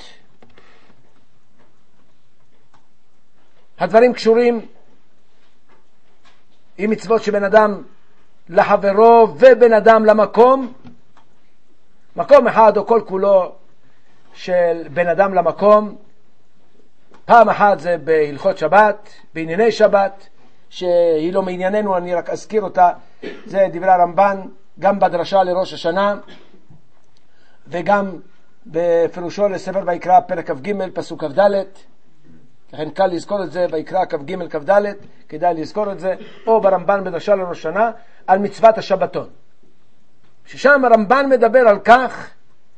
הדברים קשורים עם מצוות שבין אדם לחברו ובין אדם למקום. מקום אחד או כל כולו של בין אדם למקום, פעם אחת זה בהלכות שבת, בענייני שבת, שהיא לא מענייננו, אני רק אזכיר אותה. זה דברי הרמב"ן גם בדרשה לראש השנה וגם בפירושו לספר ויקרא פרק כ"ג פסוק כ"ד. לכן קל לזכור את זה, ויקרא כ"ג כ"ד, כדאי לזכור את זה, או ברמב"ן בדרשה לראש השנה על מצוות השבתון, ששם הרמב"ן מדבר על כך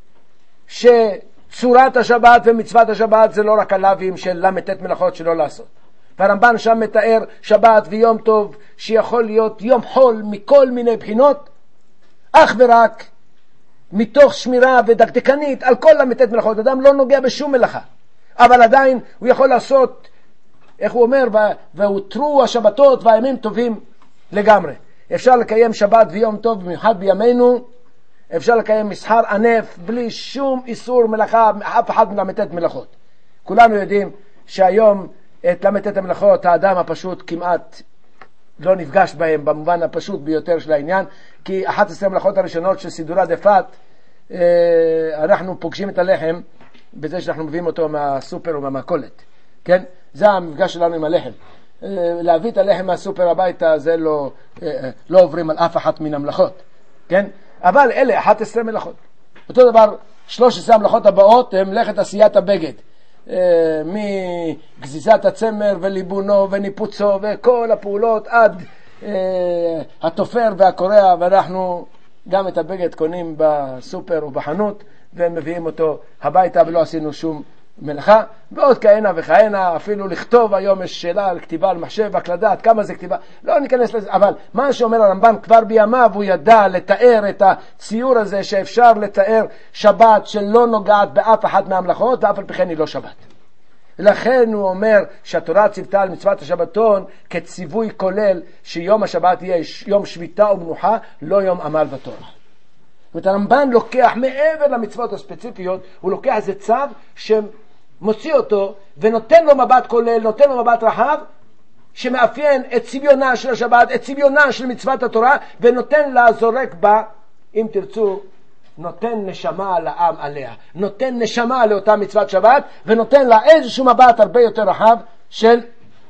שצורת השבת ומצוות השבת זה לא רק הלאווים של למתת מלאכות שלא לעשות. והרמב"ן שם מתאר שבת ויום טוב שיכול להיות יום חול מכל מיני בחינות, אך ורק מתוך שמירה ודקדקנית על כל ל"ט מלאכות. אדם לא נוגע בשום מלאכה, אבל עדיין הוא יכול לעשות, איך הוא אומר, והותרו השבתות והימים טובים לגמרי. אפשר לקיים שבת ויום טוב, במיוחד בימינו, אפשר לקיים מסחר ענף בלי שום איסור מלאכה, אף אחד מל"ט מלאכות. כולנו יודעים שהיום את ל"ט המלאכות האדם הפשוט כמעט לא נפגש בהם במובן הפשוט ביותר של העניין, כי 11 מלאכות הראשונות של סידורא דפת, אנחנו פוגשים את הלחם בזה שאנחנו מביאים אותו מהסופר או מהמכולת, כן? זה המפגש שלנו עם הלחם. להביא את הלחם מהסופר הביתה, זה לא עוברים על אף אחת מן המלאכות, כן? אבל אלה 11 מלאכות. אותו דבר 13 המלאכות הבאות הם מלאכת עשיית הבגד, מגזיזת הצמר וליבונו וניפוצו וכל הפעולות עד התופר והקורע, ואנחנו גם את הבגד קונים בסופר או בחנות ומביאים אותו הביתה ולא עשינו שום מלאכה. ועוד כהנה וכהנה, אפילו לכתוב, היום יש שאלה על כתיבה על מחשב, הקלדה, עד כמה זה כתיבה, לא ניכנס לזה, אבל מה שאומר הרמב"ן כבר בימיו, הוא ידע לתאר את הציור הזה שאפשר לתאר שבת שלא נוגעת באף אחת מהמלאכות, ואף על פי כן היא לא שבת. לכן הוא אומר שהתורה ציוותה על מצוות השבתון כציווי כולל שיום השבת יהיה יום שביתה ומנוחה, לא יום עמל ותורה. זאת אומרת, הרמב"ן לוקח מעבר למצוות הספציפיות, הוא לוקח איזה צו שמוציא אותו ונותן לו מבט כולל, נותן לו מבט רחב, שמאפיין את צביונה של השבת, את צביונה של מצוות התורה, ונותן לה, זורק בה, אם תרצו, נותן נשמה לעם עליה, נותן נשמה לאותה מצוות שבת, ונותן לה איזשהו מבט הרבה יותר רחב של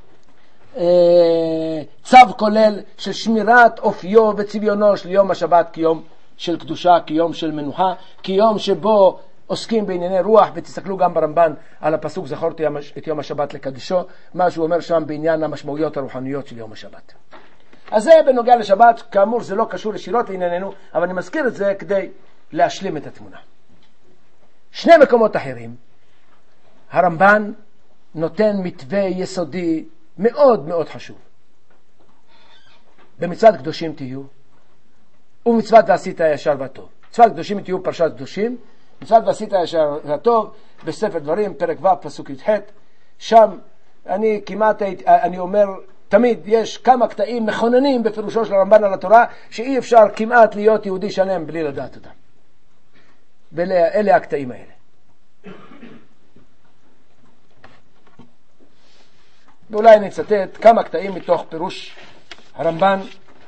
צו כולל של שמירת אופיו וצביונו של יום השבת כיום של קדושה, כיום של מנוחה, כיום שבו עוסקים בענייני רוח. ותסתכלו גם ברמב"ן על הפסוק זכרתי את יום השבת לקדשו, מה שהוא אומר שם בעניין המשמעויות הרוחניות של יום השבת. אז זה בנוגע לשבת, כאמור זה לא קשור ישירות לענייננו, אבל אני מזכיר את זה כדי להשלים את התמונה. שני מקומות אחרים הרמב"ן נותן מתווה יסודי מאוד מאוד חשוב. במצוות קדושים תהיו ומצוות ועשית הישר והטוב. מצוות קדושים תהיו פרשת קדושים, מצוות ועשית הישר והטוב בספר דברים פרק ו' פסוק י"ח. שם אני אומר תמיד יש כמה קטעים מכוננים בפירושו של הרמב"ן על התורה שאי אפשר כמעט להיות יהודי שלם בלי לדעת אותם. ואלה הקטעים האלה. ואולי נצטט כמה קטעים מתוך פירוש הרמב"ן.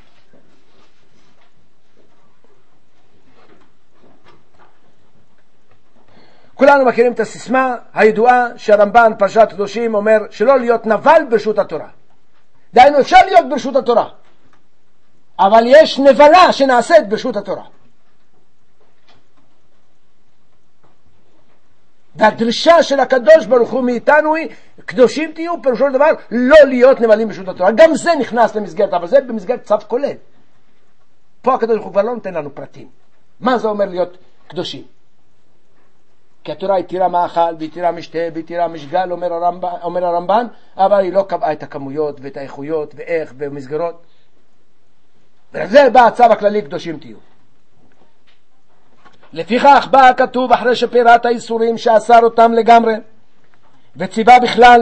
כולנו מכירים את הסיסמה הידועה שהרמב"ן פרשת קדושים אומר שלא להיות נבל ברשות התורה. דהיינו אפשר להיות ברשות התורה, אבל יש נבלה שנעשית ברשות התורה. והדרישה של הקדוש ברוך הוא מאיתנו היא קדושים תהיו, פירושו של דבר לא להיות נבלים ברשות התורה. גם זה נכנס למסגרת, אבל זה במסגרת צו כולל. פה הקדוש ברוך הוא כבר לא נותן לנו פרטים מה זה אומר להיות קדושים, כי התורה היא תירה מאכל והיא תירה משתה והיא תירה משגל, אומר הרמב"ן, אבל היא לא קבעה את הכמויות ואת האיכויות ואיך במסגרות. וזה בא הצו הכללי קדושים תהיו. לפיכך בא הכתוב אחרי שפירט האיסורים שאסר אותם לגמרי וציווה בכלל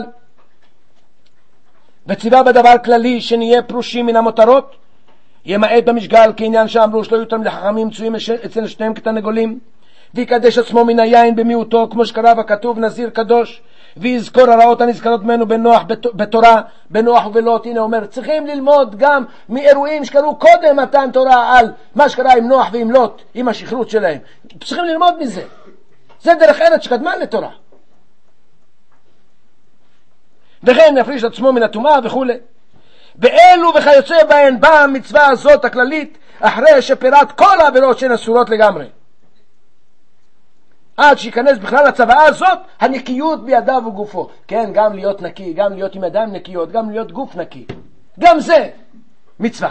וציווה בדבר כללי שנהיה פרושים מן המותרות, ימעט במשגל כעניין שאמרו שלא יותר לחכמים מצויים אצל שניהם כתרנגולים, ויקדש עצמו מן היין במיעוטו כמו שקרא וכתוב נזיר קדוש, ויזכור הרעות הנזכרות ממנו בנוח בתורה, בנוח ובלוט. הנה אומר צריכים ללמוד גם מאירועים שקרו קודם מתן תורה על מה שקרה עם נוח ועם לוט, עם השכרות שלהם. צריכים ללמוד מזה, זה דרך ארץ שקדמה לתורה. וכן יפריש עצמו מן הטומאה וכו'. באלו וכיוצא בהן באה המצווה הזאת הכללית אחרי שפירט כל העבירות שהן אסורות לגמרי, עד שיכנס בכלל הצוואה הזאת הנקיות בידיו וגופו. כן, גם להיות נקי, גם להיות עם ידיים נקיות, גם להיות גוף נקי, גם זה מצווה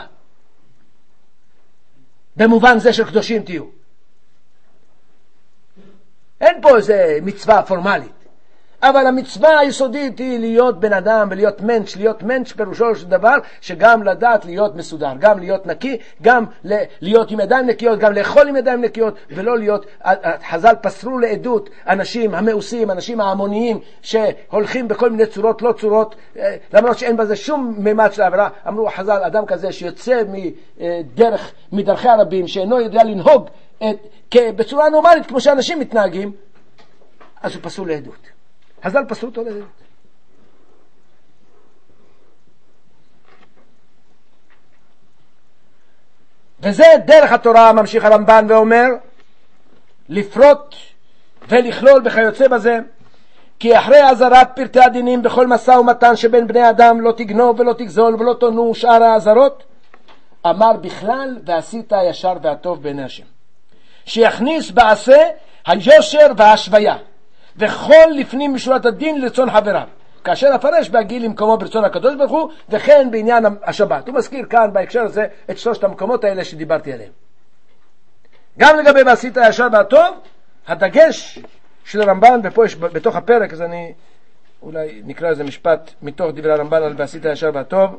במובן זה של קדושים תהיו. אין פה איזה מצווה פורמלית, אבל המצווה היסודית היא להיות בן אדם ולהיות מנש. להיות מנש פירושו של דבר שגם לדעת להיות מסודר, גם להיות נקי, גם להיות עם ידיים נקיות, גם לאכול עם ידיים נקיות, ולא להיות, חז"ל פסרו לעדות אנשים המאוסים, אנשים ההמוניים שהולכים בכל מיני צורות לא צורות, למרות שאין בזה שום מימד של העבירה. אמרו חז"ל, אדם כזה שיוצא מדרכי הרבים, שאינו יודע לנהוג בצורה נורמלית כמו שאנשים מתנהגים, אז הוא פסול לעדות. חז"ל פסלו אותו לעדות. וזה דרך התורה. ממשיך הרמב"ן ואומר, לפרוט ולכלול וכיוצא בזה, כי אחרי עזרת פרטי הדינים בכל משא ומתן שבין בני אדם, לא תגנוב ולא תגזול ולא תונו שאר העזרות, אמר בכלל ועשית הישר והטוב בעיני השם, שיכניס בעשה היושר וההשוויה וכל לפנים משורת הדין לרצון חבריו, כאשר הפרש בהגיל למקומו ברצון הקדוש ברוך הוא, וכן בעניין השבת. הוא מזכיר כאן בהקשר הזה את שלושת המקומות האלה שדיברתי עליהם. גם לגבי ועשית הישר והטוב, הדגש של הרמב"ן, ופה יש בתוך הפרק, אז אני אולי נקרא איזה משפט מתוך דברי הרמב"ן על ועשית הישר והטוב.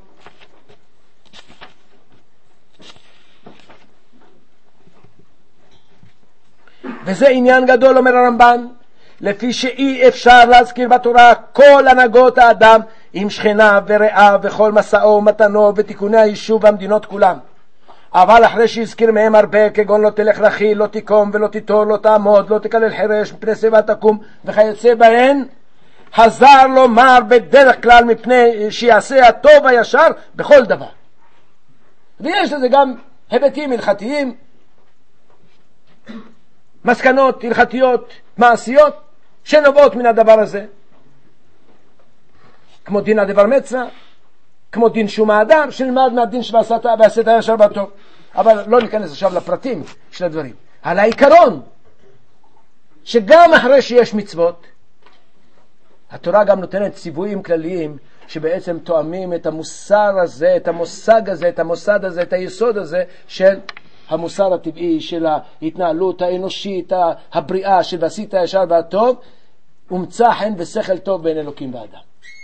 וזה עניין גדול, אומר הרמב"ן, לפי שאי אפשר להזכיר בתורה כל הנהגות האדם עם שכנה ורעה וכל מסעו ומתנו ותיקוני היישוב והמדינות כולם, אבל אחרי שהזכיר מהם הרבה, כגון לא תלך רכיל, לא תקום ולא תיטור, לא תעמוד, לא תקלל חרש מפני שיבה תקום וכיוצא בהן, חזר לומר בדרך כלל מפני שיעשה הטוב הישר בכל דבר. ויש לזה גם היבטים הלכתיים, מסקנות הלכתיות מעשיות שנובעות מן הדבר הזה, כמו דין הדבר מצווה, כמו דין שום האדם, שנלמד מהדין ועשית הישר והטוב. אבל לא ניכנס עכשיו לפרטים של הדברים. על העיקרון שגם אחרי שיש מצוות, התורה גם נותנת ציוויים כלליים שבעצם תואמים את המוסר הזה, את המושג הזה, את המוסד הזה, את היסוד הזה של המוסר הטבעי, של ההתנהלות האנושית, הבריאה של ועשית הישר והטוב, ומצא חן ושכל טוב בין אלוקים ואדם.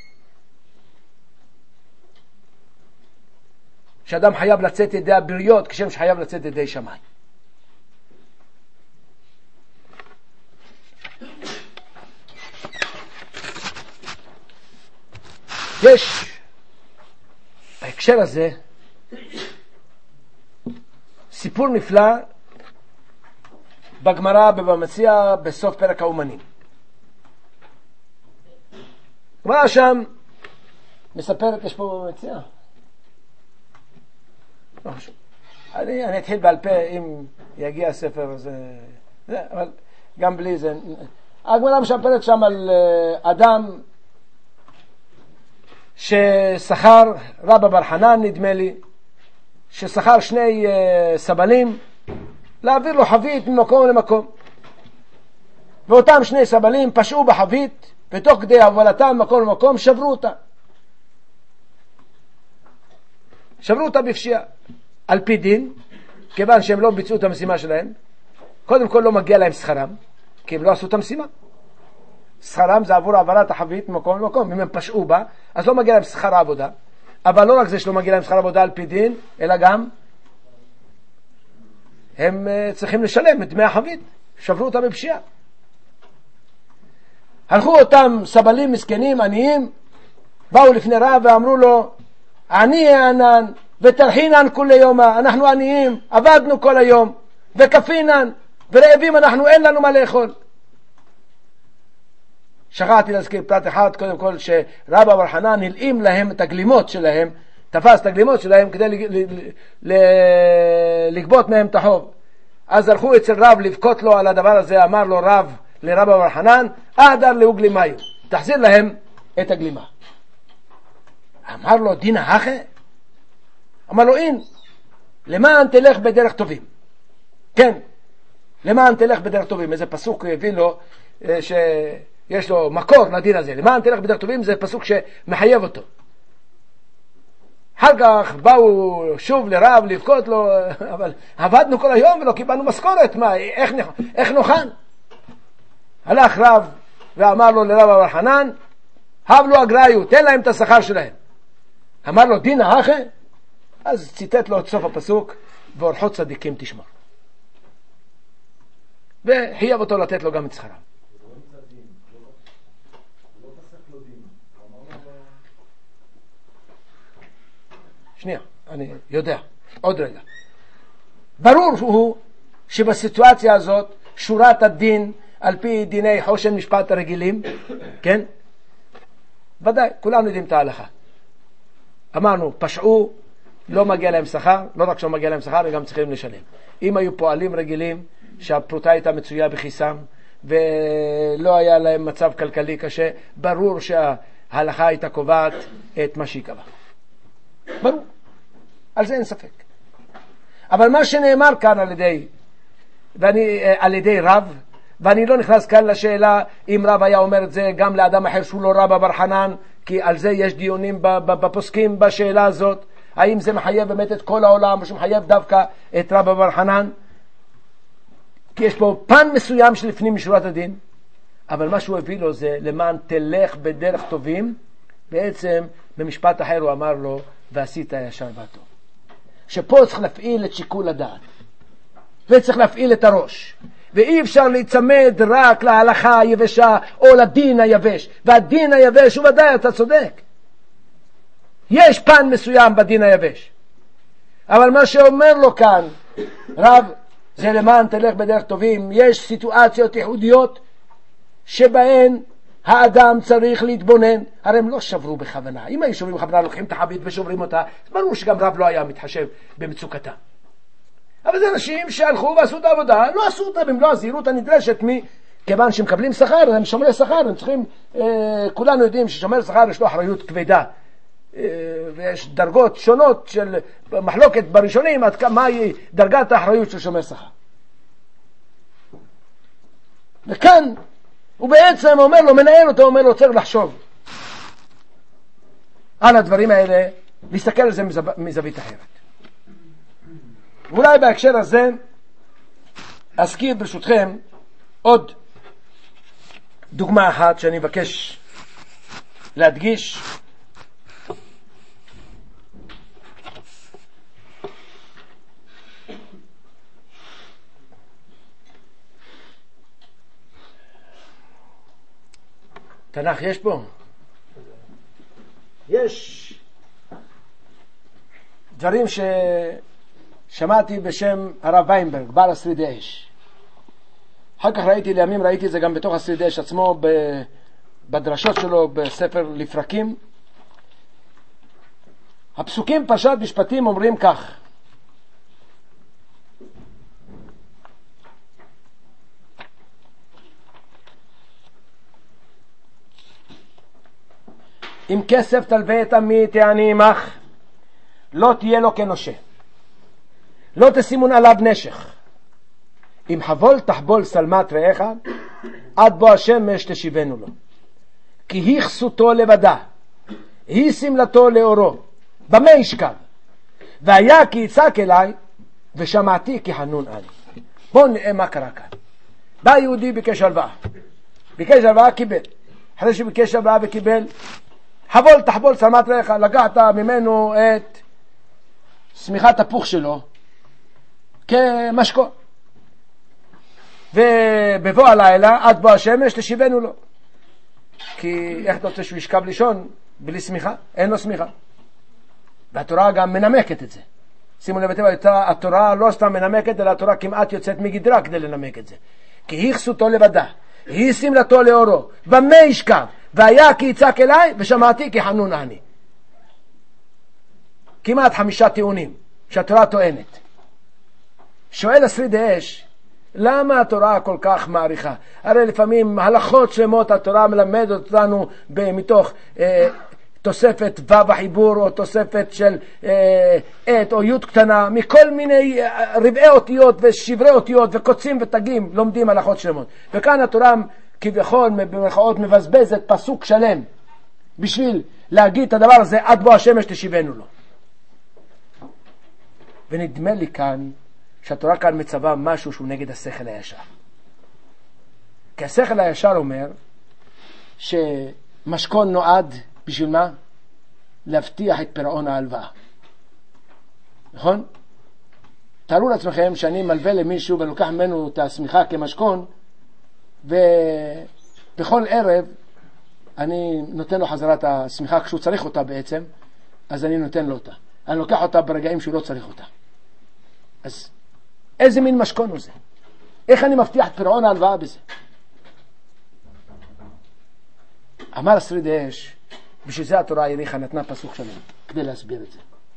שאדם חייב לצאת ידי הבריות כשם שחייב לצאת ידי שמיים. יש בהקשר הזה סיפור נפלא בגמרא בבבא מציעא בסוף פרק האומנים. הגמרא שם מספרת, יש פה בבבא מציעא? אני אתחיל בעל פה, אם יגיע הספר הזה, אבל גם בלי זה. הגמרא מספרת שם על אדם ששכר, רבא בר חנן נדמה לי, ששכר שני סבלים להעביר לו חבית ממקום למקום, ואותם שני סבלים פשעו בחבית, ותוך כדי הובלתם ממקום למקום שברו אותה בפשיעה. על פי דין, כיוון שהם לא ביצעו את המשימה שלהם, קודם כל לא מגיע להם שכרם, כי הם לא עשו את המשימה. שכרם זה עבור העברת החבית ממקום למקום. אם הם פשעו בה, אז לא מגיע להם שכר העבודה. אבל לא רק זה שלא מגיע להם שכר עבודה על פי דין, אלא גם הם צריכים לשלם את דמי החבית, שברו אותה בפשיעה. הלכו אותם סבלים מסכנים, עניים, באו לפני רב ואמרו לו, עני הענן ותרחינן כל יומה, אנחנו עניים, עבדנו כל היום, וכפינן, ורעבים אנחנו, אין לנו מה לאכול. שכחתי להזכיר פרט אחד, קודם כל שרבא בר חנן הלאים להם את הגלימות שלהם, תפס את הגלימות שלהם כדי לגבות מהם את החוב. אז הלכו אצל רב לבכות לו על הדבר הזה, אמר לו רב לרבא בר חנן, אדר לאו גלימאי, תחזיר להם את הגלימה. אמר לו, דינא הכי? אמר לו, אין, למען תלך בדרך טובים. כן, למען תלך בדרך טובים. איזה פסוק הביא לו, שיש לו מקור לדין הזה. למען תלך בדרך טובים זה פסוק שמחייב אותו. אחר כך באו שוב לרב לבכות לו, אבל עבדנו כל היום ולא קיבלנו משכורת, מה, איך נוכל? הלך רב ואמר לו לרב בר חנן, הב לו אגראיו, תן להם את השכר שלהם. אמר לו, דינא הכי? אז ציטט לו את סוף הפסוק, ואורחות צדיקים תשמע. וחייב אותו לתת לו גם את שכרם. שנייה, אני יודע, עוד רגע. ברור הוא שבסיטואציה הזאת שורת הדין על פי דיני חושן משפט הרגילים, כן? ודאי, כולנו יודעים את ההלכה. אמרנו, פשעו, לא מגיע להם שכר, לא רק שלא מגיע להם שכר, הם גם צריכים לשלם. אם היו פועלים רגילים שהפרוטה הייתה מצויה בכיסם ולא היה להם מצב כלכלי קשה, ברור שההלכה הייתה קובעת את מה שהיא קבעה. ברור, על זה אין ספק. אבל מה שנאמר כאן על ידי רב, ואני לא נכנס כאן לשאלה אם רב היה אומר את זה גם לאדם אחר שהוא לא רב בר חנן, כי על זה יש דיונים בפוסקים בשאלה הזאת, האם זה מחייב באמת את כל העולם או שמחייב דווקא את רב בר חנן, כי יש פה פן מסוים שלפנים משורת הדין, אבל מה שהוא הביא לו זה למען תלך בדרך טובים. בעצם במשפט אחר הוא אמר לו, ועשית הישר והטוב. שפה צריך להפעיל את שיקול הדעת וצריך להפעיל את הראש, ואי אפשר להצמד רק להלכה היבשה או לדין היבש, והדין היבש הוא ודאי, אתה צודק, יש פן מסוים בדין היבש, אבל מה שאומר לו כאן רב זה למען תלך בדרך טובים. יש סיטואציות ייחודיות שבהן האדם צריך להתבונן. הרי הם לא שברו בכוונה. אם היו שוברים בכוונה, לוקחים את החבית ושוברים אותה, אז ברור שגם רב לא היה מתחשב במצוקתם. אבל זה אנשים שהלכו ועשו את העבודה, לא עשו אותה במלוא הזהירות הנדרשת, כיוון שמקבלים שכר, הם שומרי שכר, הם צריכים, כולנו יודעים ששומר שכר יש לו אחריות כבדה, ויש דרגות שונות של מחלוקת בראשונים עד כמה היא דרגת האחריות של שומר שכר. וכאן הוא בעצם אומר לו, מנהל אותו, אומר לו, צריך לחשוב על הדברים האלה, להסתכל על זה מזווית אחרת. ואולי בהקשר הזה אזכיר ברשותכם עוד דוגמה אחת שאני מבקש להדגיש. תנ"ך יש פה? יש דברים ששמעתי בשם הרב ויינברג, בעל השרידי אש. אחר כך לימים ראיתי את זה גם בתוך השרידי אש עצמו, בדרשות שלו בספר לפרקים. הפסוקים פרשת משפטים אומרים כך: אם כסף תלווה את עמי תעני עמך, לא תהיה לו כנושה, לא תשימון עליו נשך. אם חבול תחבול שלמת רעך, עד בוא השמש תשיבנו לו. כי היא כסותו לבדה, היא סמלתו לאורו, במה ישכב? והיה כי יצעק אליי, ושמעתי כי חנון אני. בואו נראה מה קרה כאן. בא יהודי ביקש הלוואה, קיבל. אחרי שביקש הלוואה וקיבל, חבול תחבול שלמת רעך, לקחת ממנו את שמיכת הפוך שלו כמשקו, ובבוא הלילה עד בוא השמש תשיבנו לו. כי איך אתה רוצה שהוא ישכב לישון בלי שמיכה? אין לו שמיכה. והתורה גם מנמקת את זה. שימו לב, התורה לא סתם מנמקת, אלא התורה כמעט יוצאת מגדרה כדי לנמק את זה. כי היא כסותו לבדה, היא סמלתו לאורו, במה ישכב? והיה כי יצעק אליי, ושמעתי כי חנון אני. כמעט 5 טיעונים שהתורה טוענת. שואל השרידי אש, למה התורה כל כך מעריכה? הרי לפעמים הלכות שלמות התורה מלמדת אותנו מתוך תוספת ו' החיבור, או תוספת של עת או י' קטנה, מכל מיני רבעי אותיות ושברי אותיות וקוצים ותגים לומדים הלכות שלמות. וכאן התורה כביכול במרכאות מבזבזת פסוק שלם בשביל להגיד את הדבר הזה, עד בוא השמש תשיבנו לו. ונדמה לי כאן שהתורה כאן מצווה משהו שהוא נגד השכל הישר. כי השכל הישר אומר שמשכון נועד בשביל מה? להבטיח את פירעון ההלוואה. נכון? תארו לעצמכם שאני מלווה למישהו ואני לוקח ממנו את השמיכה כמשכון, ובכל ערב אני נותן לו חזרה את השמיכה כשהוא צריך אותה בעצם, אז אני נותן לו אותה. אני לוקח אותה ברגעים שהוא לא צריך אותה. אז איזה מין משכון הוא זה? איך אני מבטיח את פירעון ההלוואה בזה? אמר השריד אש, בשביל זה התורה היריחה נתנה פסוק שלם, כדי להסביר את זה.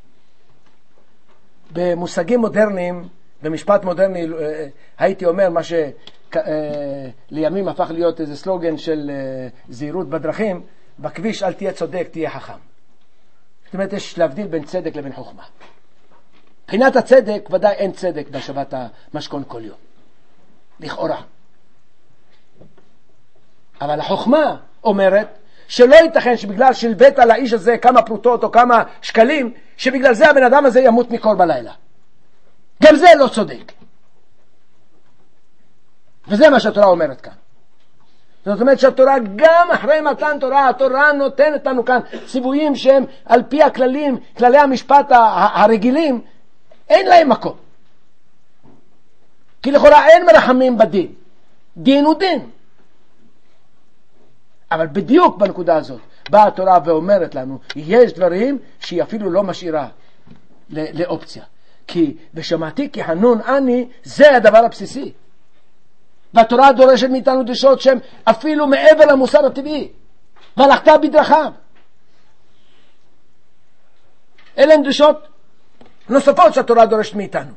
במושגים מודרניים, במשפט מודרני, הייתי אומר מה שלימים הפך להיות איזה סלוגן של זהירות בדרכים, בכביש אל תהיה צודק, תהיה חכם. זאת אומרת, יש להבדיל בין צדק לבין חוכמה. מבחינת הצדק, ודאי אין צדק בהשבת המשכון כל יום. לכאורה. אבל החוכמה אומרת שלא ייתכן שבגלל שלבאת לאיש הזה כמה פרוטות או כמה שקלים, שבגלל זה הבן אדם הזה ימות מקור בלילה. גם זה לא צודק. וזה מה שהתורה אומרת כאן. זאת אומרת שהתורה גם אחרי מתן תורה, התורה נותנת לנו כאן ציוויים שהם על פי הכללים, כללי המשפט הרגילים, אין להם מקום. כי לכאורה אין מרחמים בדין. דין הוא דין. אבל בדיוק בנקודה הזאת באה התורה ואומרת לנו, יש דברים שהיא אפילו לא משאירה לאופציה. כי ושמעתי כי חנון אני, זה הדבר הבסיסי. והתורה דורשת מאיתנו דרישות שהן אפילו מעבר למוסר הטבעי. והלכת בדרכיו. אלה הן דרישות נוספות שהתורה דורשת מאיתנו.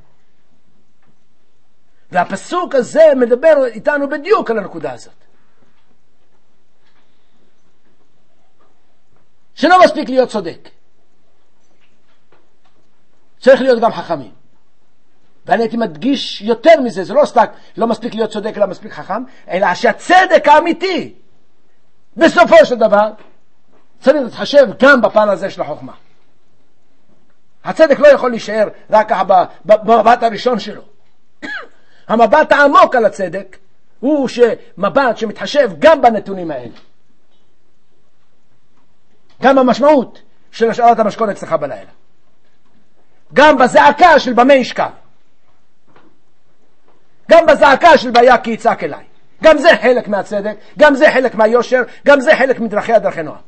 והפסוק הזה מדבר איתנו בדיוק על הנקודה הזאת. שלא מספיק להיות צודק. צריך להיות גם חכמים. ואני הייתי מדגיש יותר מזה, זה לא סתק, לא מספיק להיות צודק אלא מספיק חכם, אלא שהצדק האמיתי, בסופו של דבר, צריך להתחשב גם בפן הזה של החוכמה. הצדק לא יכול להישאר רק ככה במבט הראשון שלו. המבט העמוק על הצדק, הוא שמבט שמתחשב גם בנתונים האלה. גם המשמעות של השארת המשכון אצלך בלילה. גם בזעקה של במה ישכב. גם בזעקה של ביה כי יצעק אליי. גם זה חלק מהצדק, גם זה חלק מהיושר, גם זה חלק מדרכי הדרכי נועם.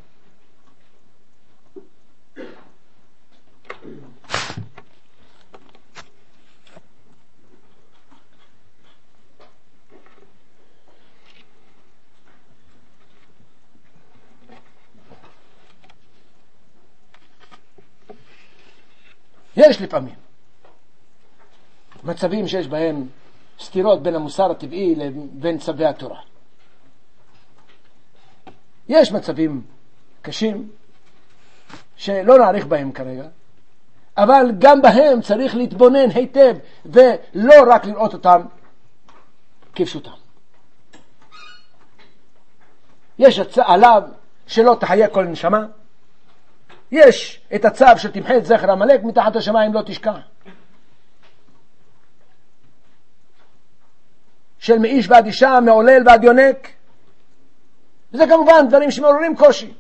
יש לפעמים מצבים שיש בהם סתירות בין המוסר הטבעי לבין צווי התורה. יש מצבים קשים שלא נעריך בהם כרגע, אבל גם בהם צריך להתבונן היטב ולא רק לראות אותם כפשוטם. יש עליו שלא תחיה כל נשמה, יש את הצו של תמחה את זכר המלאק מתחת השמיים לא תשכח, של מאיש ועד אישה, מעולל ועד יונק. וזה כמובן דברים שמעוררים קושי.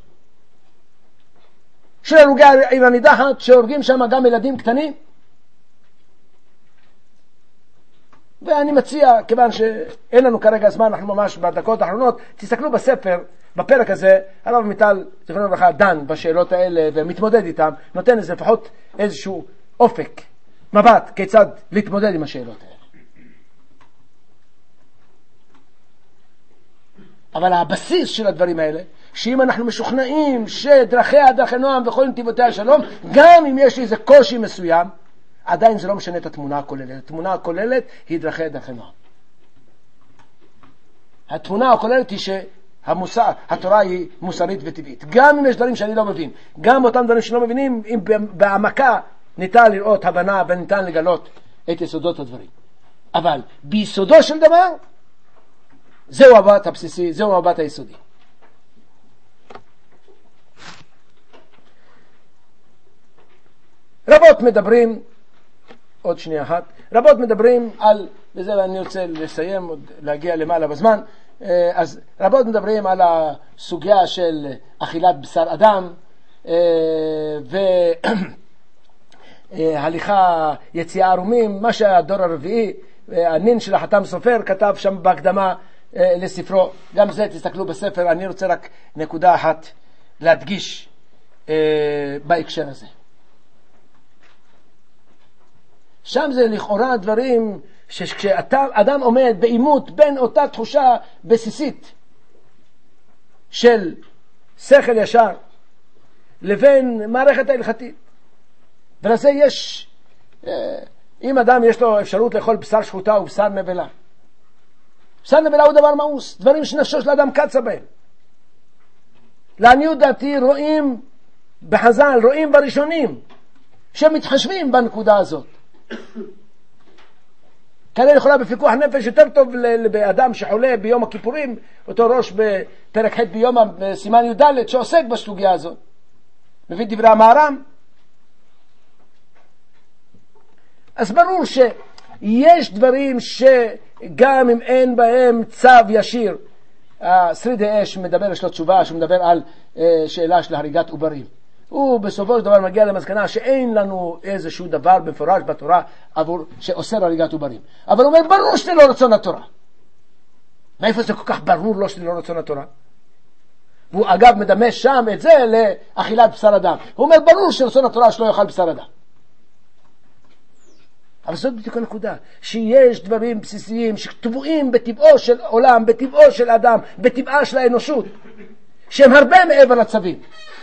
של הרוגי העיר הנידחת, שהורגים שם גם ילדים קטנים. ואני מציע, כיוון שאין לנו כרגע זמן, אנחנו ממש בדקות האחרונות, תסתכלו בספר, בפרק הזה, הרב מיטל, זכרונו לברכה, דן בשאלות האלה ומתמודד איתם, נותן לזה לפחות איזשהו אופק, מבט, כיצד להתמודד עם השאלות האלה. אבל הבסיס של הדברים האלה, שאם אנחנו משוכנעים שדרכיה דרכי נועם וכל נתיבותיה שלום, גם אם יש איזה קושי מסוים, עדיין זה לא משנה את התמונה הכוללת. התמונה הכוללת היא דרכיה דרכי נועם. התמונה הכוללת היא שהתורה היא מוסרית וטבעית. גם אם יש דברים שאני לא מבין, גם אותם דברים שלא מבינים, אם בעמקה ניתן לראות הבנה וניתן לגלות את יסודות הדברים. אבל ביסודו של דבר, זהו המבט הבסיסי, זהו המבט היסודי. רבות מדברים, עוד שנייה אחת, רבות מדברים על, וזה אני רוצה לסיים, עוד להגיע למעלה בזמן, אז רבות מדברים על הסוגיה של אכילת בשר אדם, והליכה יציאה ערומים, מה שהדור הרביעי, הנין של החתם סופר, כתב שם בהקדמה לספרו. גם זה תסתכלו בספר. אני רוצה רק נקודה אחת להדגיש בהקשר הזה. שם זה לכאורה דברים שכשאדם עומד בעימות בין אותה תחושה בסיסית של שכל ישר לבין מערכת ההלכתית. ולזה יש, אם אדם יש לו אפשרות לאכול בשר שחוטה ובשר נבלה, בשר נבלה הוא דבר מאוס, דברים שנפשו של אדם קצה בהם. לעניות דעתי רואים בחז"ל, רואים בראשונים שמתחשבים בנקודה הזאת. כנראה יכולה בפיקוח נפש יותר טוב לאדם שחולה ביום הכיפורים, אותו ראש בפרק ח' ביום סימן י"ד שעוסק בסוגיה הזאת, מביא דברי המהר"ם. אז ברור שיש דברים שגם אם אין בהם צו ישיר, שרידי אש מדבר, יש לו תשובה שמדבר על שאלה של הריגת עוברים, הוא בסופו של דבר מגיע למסקנה שאין לנו איזשהו דבר במפורש בתורה עבור שאוסר הריגת עוברים, אבל הוא אומר ברור שזה לא רצון התורה. מאיפה זה כל כך ברור לו שזה לא רצון התורה? והוא אגב מדמש שם את זה לאכילת בשר אדם. הוא אומר ברור שרצון התורה שלא יאכל בשר אדם. אבל זאת בדיוק הנקודה, שיש דברים בסיסיים שטבועים בטבעו של עולם, בטבעו של אדם, בטבעה של האנושות, שהם הרבה מעבר לצווים.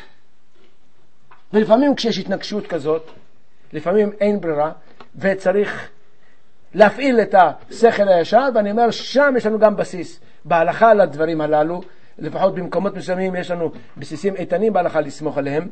ולפעמים כשיש התנגשות כזאת, לפעמים אין ברירה וצריך להפעיל את השכל הישר, ואני אומר שם יש לנו גם בסיס בהלכה לדברים הללו, לפחות במקומות מסוימים יש לנו בסיסים איתנים בהלכה לסמוך עליהם.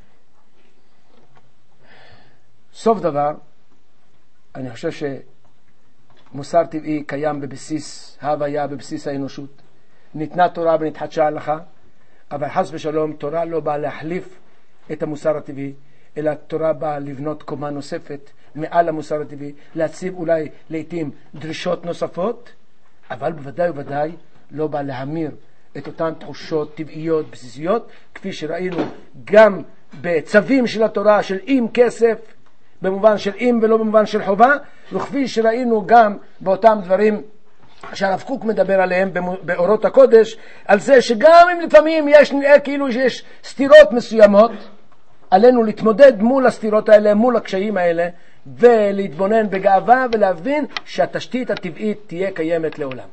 סוף דבר, אני חושב שמוסר טבעי קיים בבסיס ההוויה, בבסיס האנושות. ניתנה תורה ונתחדשה ההלכה, אבל חס ושלום תורה לא באה להחליף את המוסר הטבעי, אלא תורה באה לבנות קומה נוספת מעל המוסר הטבעי, להציב אולי לעתים דרישות נוספות, אבל בוודאי ובוודאי לא באה להמיר את אותן תחושות טבעיות בסיסיות, כפי שראינו גם בצווים של התורה של אם כסף, במובן של אם ולא במובן של חובה, וכפי שראינו גם באותם דברים שהרב קוק מדבר עליהם באורות הקודש, על זה שגם אם לפעמים יש כאילו שיש סתירות מסוימות, עלינו להתמודד מול הסתירות האלה, מול הקשיים האלה, ולהתבונן בגאווה ולהבין שהתשתית הטבעית תהיה קיימת לעולם.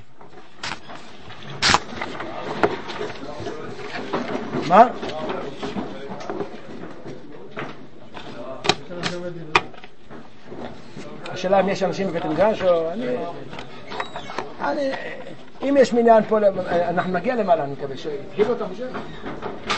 מה? השאלה אם יש אנשים בבית המקדש או אם יש מניין פה, אנחנו נגיע למעלה, אני מקווה שיגידו אותם בשביל